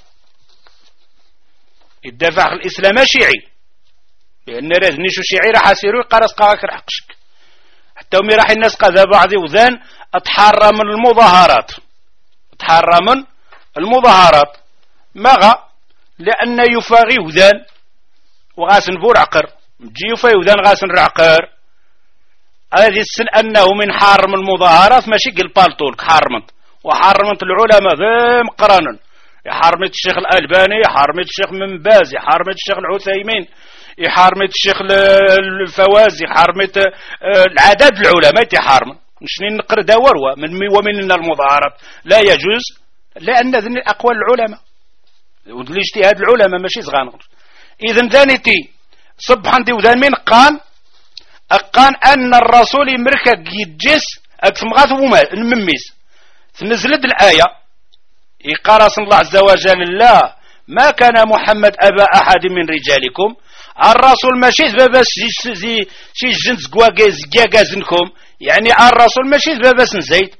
A: الدفاع الاسلام شيعي لان راز نيشو شيعي راح يصيروا قارس قاك راح قشك حتى ومي راح الناس قذا بعضي وذان اتحرى من المظاهرات اتحرى من المظاهرات مغا لأن يفاغي وذان وغاسن بور عقر جي يفاغي وذان غاسن رعقر هذه السن أنه من حارم المظاهرات ماشي قل بالطولك حارمت وحارمت العلماء ذا مقرانا حارمت الشيخ الألباني حارمت الشيخ من باز حارمت الشيخ العثيمين حارمت الشيخ الفوازي حارمت العدد العلماء تحارم نشني نقر داوروا من ومن المظاهرات لا يجوز لأن ذن أقوال العلماء والاجتهاد العلماء ماشي صغانر. إذن ذانيتي سبحان دي وذان من قان أقان أن الرسول يمركك يتجس أكثم غاث المميز نزلت الآية يقارس الله عز وجل لا ما كان محمد أبا أحد من رجالكم الرسول ماشي باباس زي شي جنس قواقازنكم يعني الرسول ماشي باباس زيد.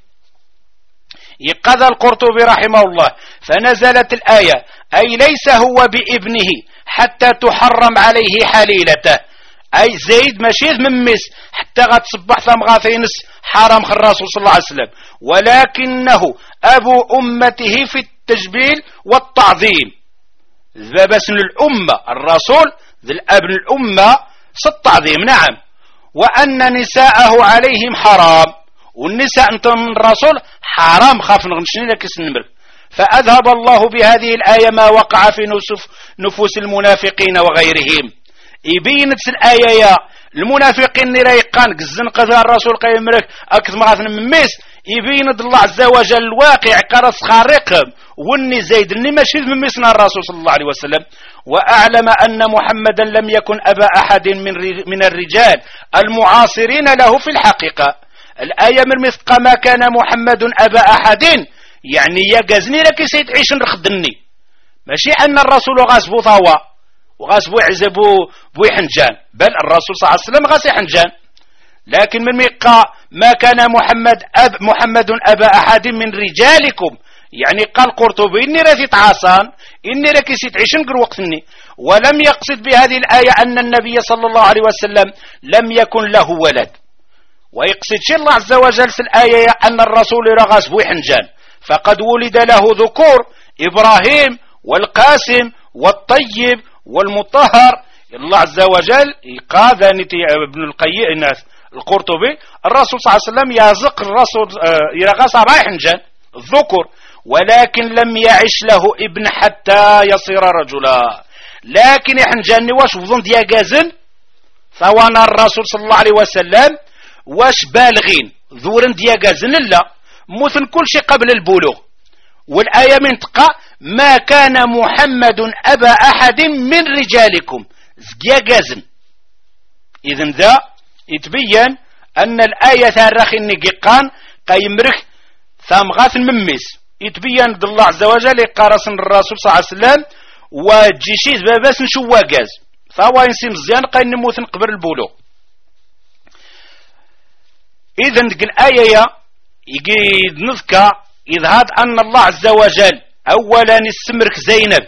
A: يقضى القرطبي رحمه الله فنزلت الآية أي ليس هو بابنه حتى تحرم عليه حليلته أي زيد ماشي ممس حتى غتصبح ثم غاثينس حرام الرسول صلى الله عليه وسلم ولكنه أبو أمته في التجبيل والتعظيم باباس الأمة الرسول ذي الأبن الأمة التعظيم نعم وأن نساءه عليهم حرام والنساء انت من الرسول حرام خاف نغنشني لك النمر. فأذهب الله بهذه الآية ما وقع في نفوس المنافقين وغيرهم. يبين الآية يا المنافقين رايقان قزن قذا الرسول قيمرك أكثر مغاثن من ميس يبين الله عز وجل الواقع قرص خارقهم وني زيد اني ماشي من ميسنا الرسول صلى الله عليه وسلم. وأعلم أن محمدا لم يكن أبا أحد من من الرجال المعاصرين له في الحقيقة. الآية من مثق ما كان محمد أبا أحد يعني يا جزني لك سيد عيش نخدني ماشي أن الرسول غاسبو ثوا وغاس بوي عزبو بوي حنجان، بل الرسول صلى الله عليه وسلم غاس حنجان. لكن من ميقا ما كان محمد أب محمد أبا أحد من رجالكم، يعني قال قرطبي إني راه تعاصان إني راه كيسي تعيش نقر وقتني، ولم يقصد بهذه الآية أن النبي صلى الله عليه وسلم لم يكن له ولد، ويقصد شي الله عز وجل في الآية أن الرسول رغس بوي حنجان، فقد ولد له ذكور إبراهيم والقاسم والطيب والمطهر. الله عز وجل قال ابن القيم القرطبي الرسول صلى الله عليه وسلم يزق الرسول يرغس رايح حنجان الذكر، ولكن لم يعش له ابن حتى يصير رجلا. لكن حنجاني واش وظن ديا جازن ثوانا الرسول صلى الله عليه وسلم واش بالغين ذورن ديا جازن لا مثل كل شيء قبل البلوغ. والآية من تقى ما كان محمد أبا أحد من رجالكم ديا جازن. إذن ذا يتبين أن الآية ثارخ النقيقان قيمرخ ثامغاث المميس، يتبين الله عز وجل يقارس الرسول صلى الله عليه وسلم وجيشيز باباس نشو واقاز فهو ينسي مزيان قاين نموت قبل البلوغ. إذن ديك الآية يجي نذكى إذ أن الله عز وجل أولا يسمرك زينب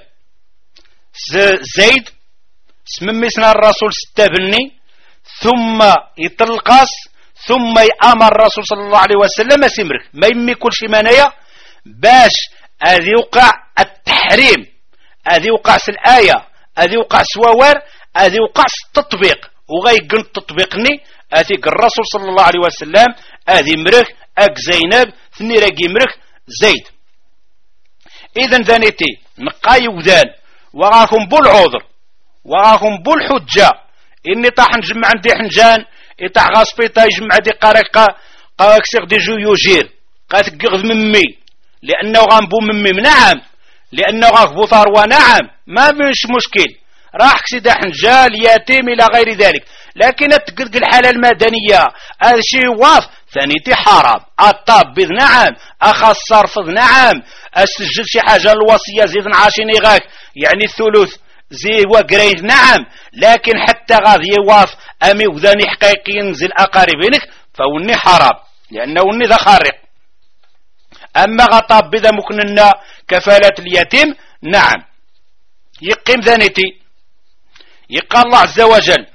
A: زيد سمميسنا الرسول ستابني، ثم يطلقاس، ثم يأمر الرسول صلى الله عليه وسلم سمرك ما يمي كل شي منايا باش هذه يوقع التحريم، هذه يوقع في الآية، هذه يوقع سواور، هذه يوقع التطبيق، وغيقن التطبيقني هذه الرسول صلى الله عليه وسلم هذه مرخ أك زينب ثني راقي مرخ زيد. إذن ذانيتي نقاي وذان وغاكم بالعذر وغاكم بالحجة إني طاح نجمع عندي حنجان إطاح غاسبيطا يجمع دي قارقة قاكسيق دي جو يجير قاتك غذ ممي لأنه غنبو ممي نعم، لأنه غاكبو ثروة نعم، ما مش مشكل راح كسيدا حنجال يتيم إلى غير ذلك. لكن تقلق الحالة المدنية هذا شيء واف ثانيتي حرام، الطابض نعم، أخا الصرف نعم، أسجل شي حاجة الوصية زيد عاشيني غاك يعني الثلث زي وقريت نعم، لكن حتى غاضي واف أمي وذاني حقيقي ينزل أقاربينك فوني حرام لأنه وني ذا خارق. أما غطاب بذا مكننا كفالة اليتيم نعم يقيم ذانيتي. يقال الله عز وجل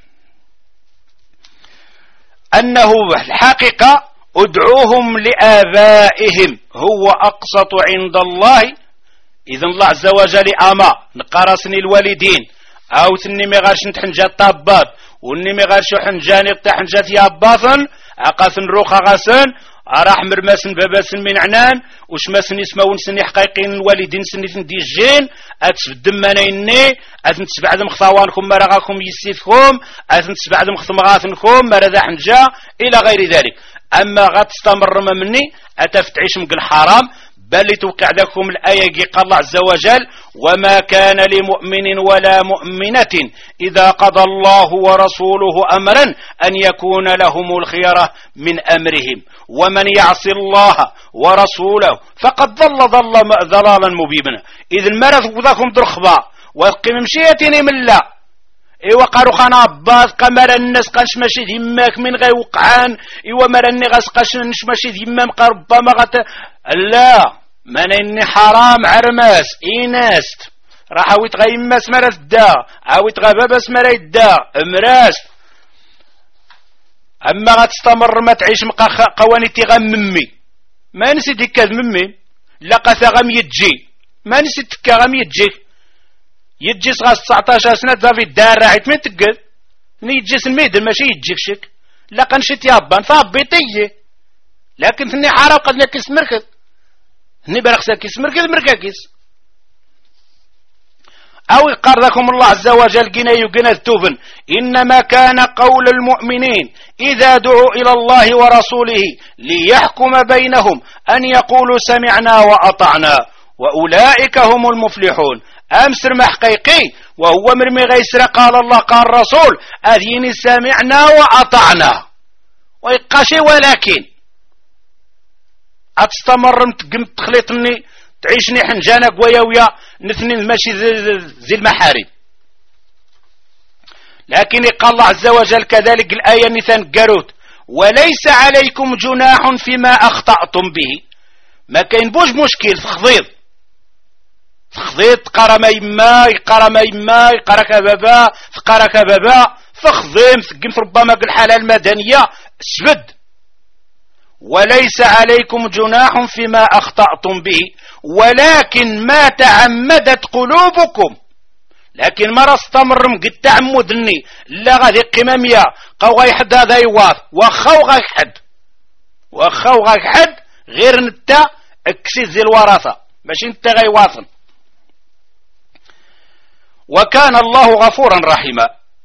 A: أنه الحقيقة ادعوهم لآبائهم هو أقسط عند الله. إذن الله عز وجل أما نقارسني الوالدين أو تني مغاش نتحنجات طابات وني مغاش حنجاني تحنجات ياباثن أقاثن روخا غاسن راح مرمسن باباسن من عنان وش مسن يسمون سني حقيقين الوالدين سني تندي الجين أتسف الدمانيني أتن تسبع دم خطوانكم مرغاكم يسيفكم أتن تسبع دم خطمغاثنكم مرذا حنجا إلى غير ذلك. أما غتستمر مني أتفتعيش مق الحرام بل توقع لكم الآية قال الله عز وجل وما كان لمؤمن ولا مؤمنة إذا قضى الله ورسوله أمرا أن يكون لهم الخيرة من أمرهم ومن يعص الله ورسوله فقد ضل ضل ضلالا مبينا. إذن مرض وذاكم درخبا وقم مشيتني من الله إيوا قالوا خانا عباس قمر الناس قاش ماشي ديماك من غير وقعان إيوا مرني غاس قاش نش ماشي ديمام ربما غت لا من إني حرام عرماس إيناست راح عاويت غيماس مرا الدا عاويت غباباس مرا الدا امراس. أما غتستمر ما تعيش مقا قوانيتي غممي ما نسي ديك ممي لقى غم يجي ما نسي تكا غم يجي يجيس غاس تسعطاش سنة دافي الدار راعيت من تقل ني يجيس الميدن ماشي يجيك شك لقى نشيت يابان فابيتي لكن ثني حرام قد نكس مركز هني برخصة كيس مركز مركز أو قرضكم الله عز وجل جنا يجنا التوبن إنما كان قول المؤمنين إذا دعوا إلى الله ورسوله ليحكم بينهم أن يقولوا سمعنا وأطعنا وأولئك هم المفلحون. أمسر محقيقي وهو مرمي غيسر قال الله قال الرسول أذين سمعنا وأطعنا ويقاشي ولكن أتستمر متقم تخليطني تعيشني حنجانك ويا ويا نثني ماشي زي المحارم لكن قال الله عز وجل كذلك الآية نثان قروت وليس عليكم جناح فيما أخطأتم به. ما كاين بوش مشكل تخضيض تخضيض تقرا ما يما يقرا ما يما يقرا كبابا تقرا كبابا فخضيم ثقمت ربما الحالة المدنية سبد. وليس عليكم جناح فيما أخطأتم به ولكن ما تعمدت قلوبكم. لكن مرة استمر قد تعمدني لا غادي قمامية قو غيحد هذا يواث وخاو غيحد وخاو غيحد غير نتا اكسيد زي الوراثة باش انت غيواثن. وكان الله غفورا رحيما.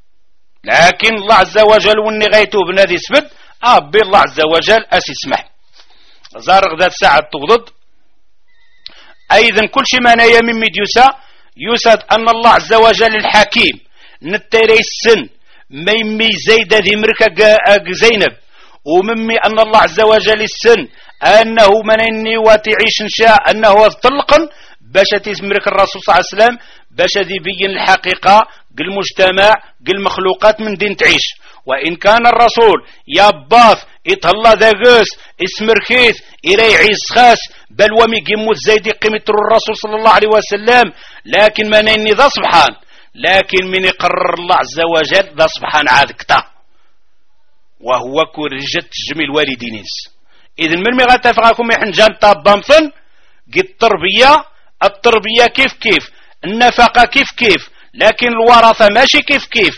A: لكن الله عز وجل وني غيتوب نادي سبد ابي الله عز وجل اسي اسمح زارق ذات ساعة تغضض. ايضا كل شيء ما نايا من ميديوسا يسد أن الله عز وجل الحكيم نتري السن ميمي زيد ذي مركة زينب وممي أن الله عز وجل السن أنه منني وتعيش إن شاء أنه طلقا باش تسمرك الرسول صلى الله عليه وسلم باش يبين الحقيقة قل المجتمع قل المخلوقات من دين تعيش. وإن كان الرسول يباث يتهلا ذا قوس اسمركيث إلي عيس خاس بل ومي قموت زيدي قيمة الرسول صلى الله عليه وسلم لكن ما نيني ذا سبحان. لكن من يقرر الله عز وجل ذا سبحان عادكتا وهو كورجت جميل والدينيس. إذن من مي غاتفقاكم يحنجان طابامثن قد التربية التربية كيف كيف النفقة كيف كيف لكن الورثة ماشي كيف كيف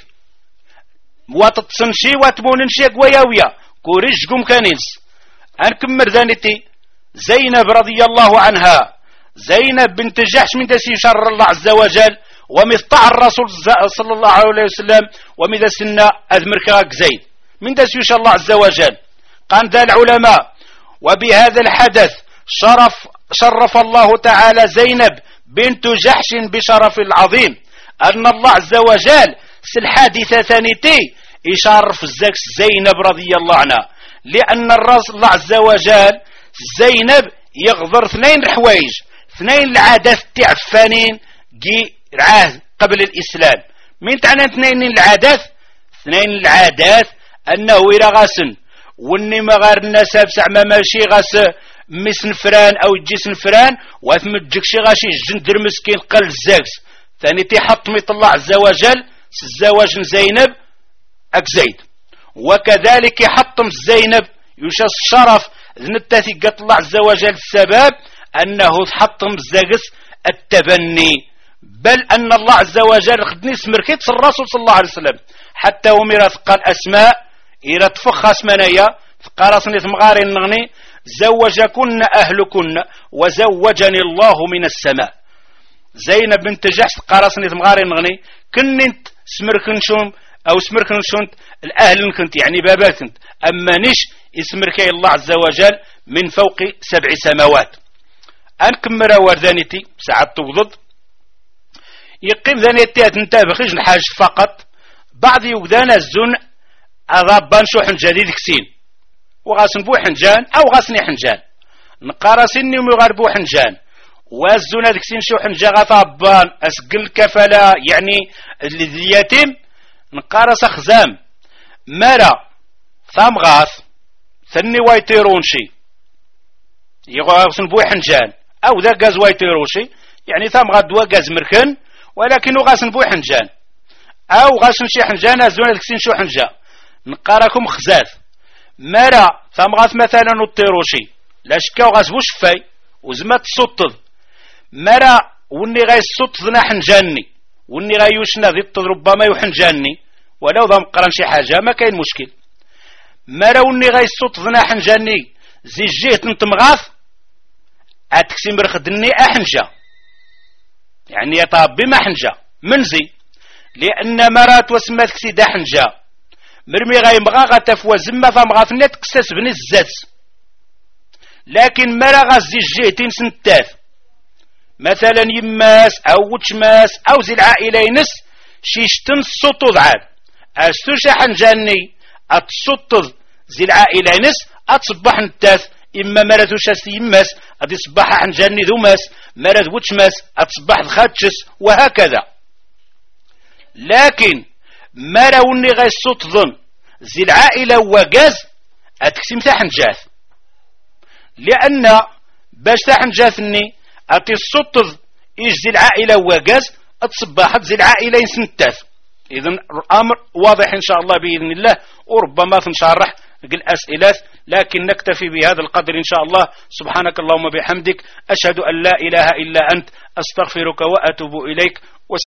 A: وتتصنشي وتموننشي قوياوية كوريجكم كانيس. أنكمل ذانتي زينب رضي الله عنها زينب بنت جحش من دسي شر الله عز وجل ومثطع الرسول صلى الله عليه وسلم ومذا سنة أذمركاك زيد من دسي شر الله عز وجل. قال ذا العلماء وبهذا الحدث شرف شرف الله تعالى زينب بنت جحش بشرف العظيم أن الله عز وجل الحادثة ثانيتي يشرف الزكس زينب رضي الله عنها. لأن الرسول الله عز وجل زينب يغضر اثنين حوايج اثنين العادات تعفانين جي رعاه قبل الإسلام. من تعنى اثنين العادات اثنين العادات أنه إلى غاسن واني ما غير الناس بسعما ماشي غاس مسن فران أو جيسن فران واثمجك شي غاشي جندر مسكين قل الزاكس. ثاني تيحط ميط الله عز وجل الزواج زينب أك زيد. وكذلك يحطم زينب يشا الشرف نتاثي قتل الله عز وجل السبب أنه تحطم الزاقس التبني. بل أن الله عز وجل خدني سمركيت الرسول صلى الله عليه وسلم حتى وميرا ثقال أسماء إلى تفخ اسمانيا ثقارسني ثمغاري النغني زوجكن أهلكن وزوجني الله من السماء. زينب بنت جحش ثقارسني ثمغاري النغني كنت سمركنشون أو سمركنشون الأهل كنت يعني بابا كنت أما نش اسمركي الله عز وجل من فوق سبع سماوات. أنكمرا وردانيتي ساعات توضد يقيم ذانيتي تنتبخيش الحاج فقط بعض يقدان الزن أضابان شو حنجان يذكسين وغاسن بو حنجان أو غاسني حنجان نقارسيني ومغاربو حنجان والزن ذكسين شو حنجان غطابان أسقل كفلا يعني اليتيم نقارس خزام مرا ثام غاث ثني وايتيرون شي يغاسن بو حنجان أو ذا غاز وايتيرون شي يعني ثام غاد دوا غاز مركن ولكنه غاسن بو حنجان أو غاسن شي حنجان أزونا ذكسين شو حنجان نقاركم خزاث مرا ثام غاث مثلا الطيروشي لا شكا وغاز بو شفاي وزما تصطض مرا وني غاي ذنا حنجاني وني غاي يوشنا ذي ربما يحنجاني ولو ذا مقرن شي حاجة ما كاين مشكل. مرا وني غاي ذنا حنجاني زي جهة نتمغاث اتكسي مرخدني احنجا يعني يطاب بما حنجا منزي لأن مرات وسمات كسي دا حنجا مرمي غاي مغا غتفوى زما فمغاثني تكسس بني الزاز. لكن مرا غازي جهتين سنتاث مثلا يماس أو وتشماس أو زي العائلة ينس شيشتن السطوض عاد أستوشا حنجاني أتسطوض زي العائلة ينس أتصبح نتاث إما مرض وشاس يماس أدي صباح حنجاني ذو ماس مرض وتشماس أتصبح خاتشس وهكذا. لكن ما راوني غاي الصوت ظن زي العائلة وقاز أتكسم تاحن جاث لأن باش تاحن جاثني أتي الصوت إيش زي العائلة وقاز أتصبحت زي العائلة ينسنتاث. إذن الأمر واضح إن شاء الله بإذن الله، وربما نشرح الأسئلة لكن نكتفي بهذا القدر إن شاء الله. سبحانك اللهم بحمدك، أشهد أن لا إله إلا أنت، أستغفرك وأتوب إليك.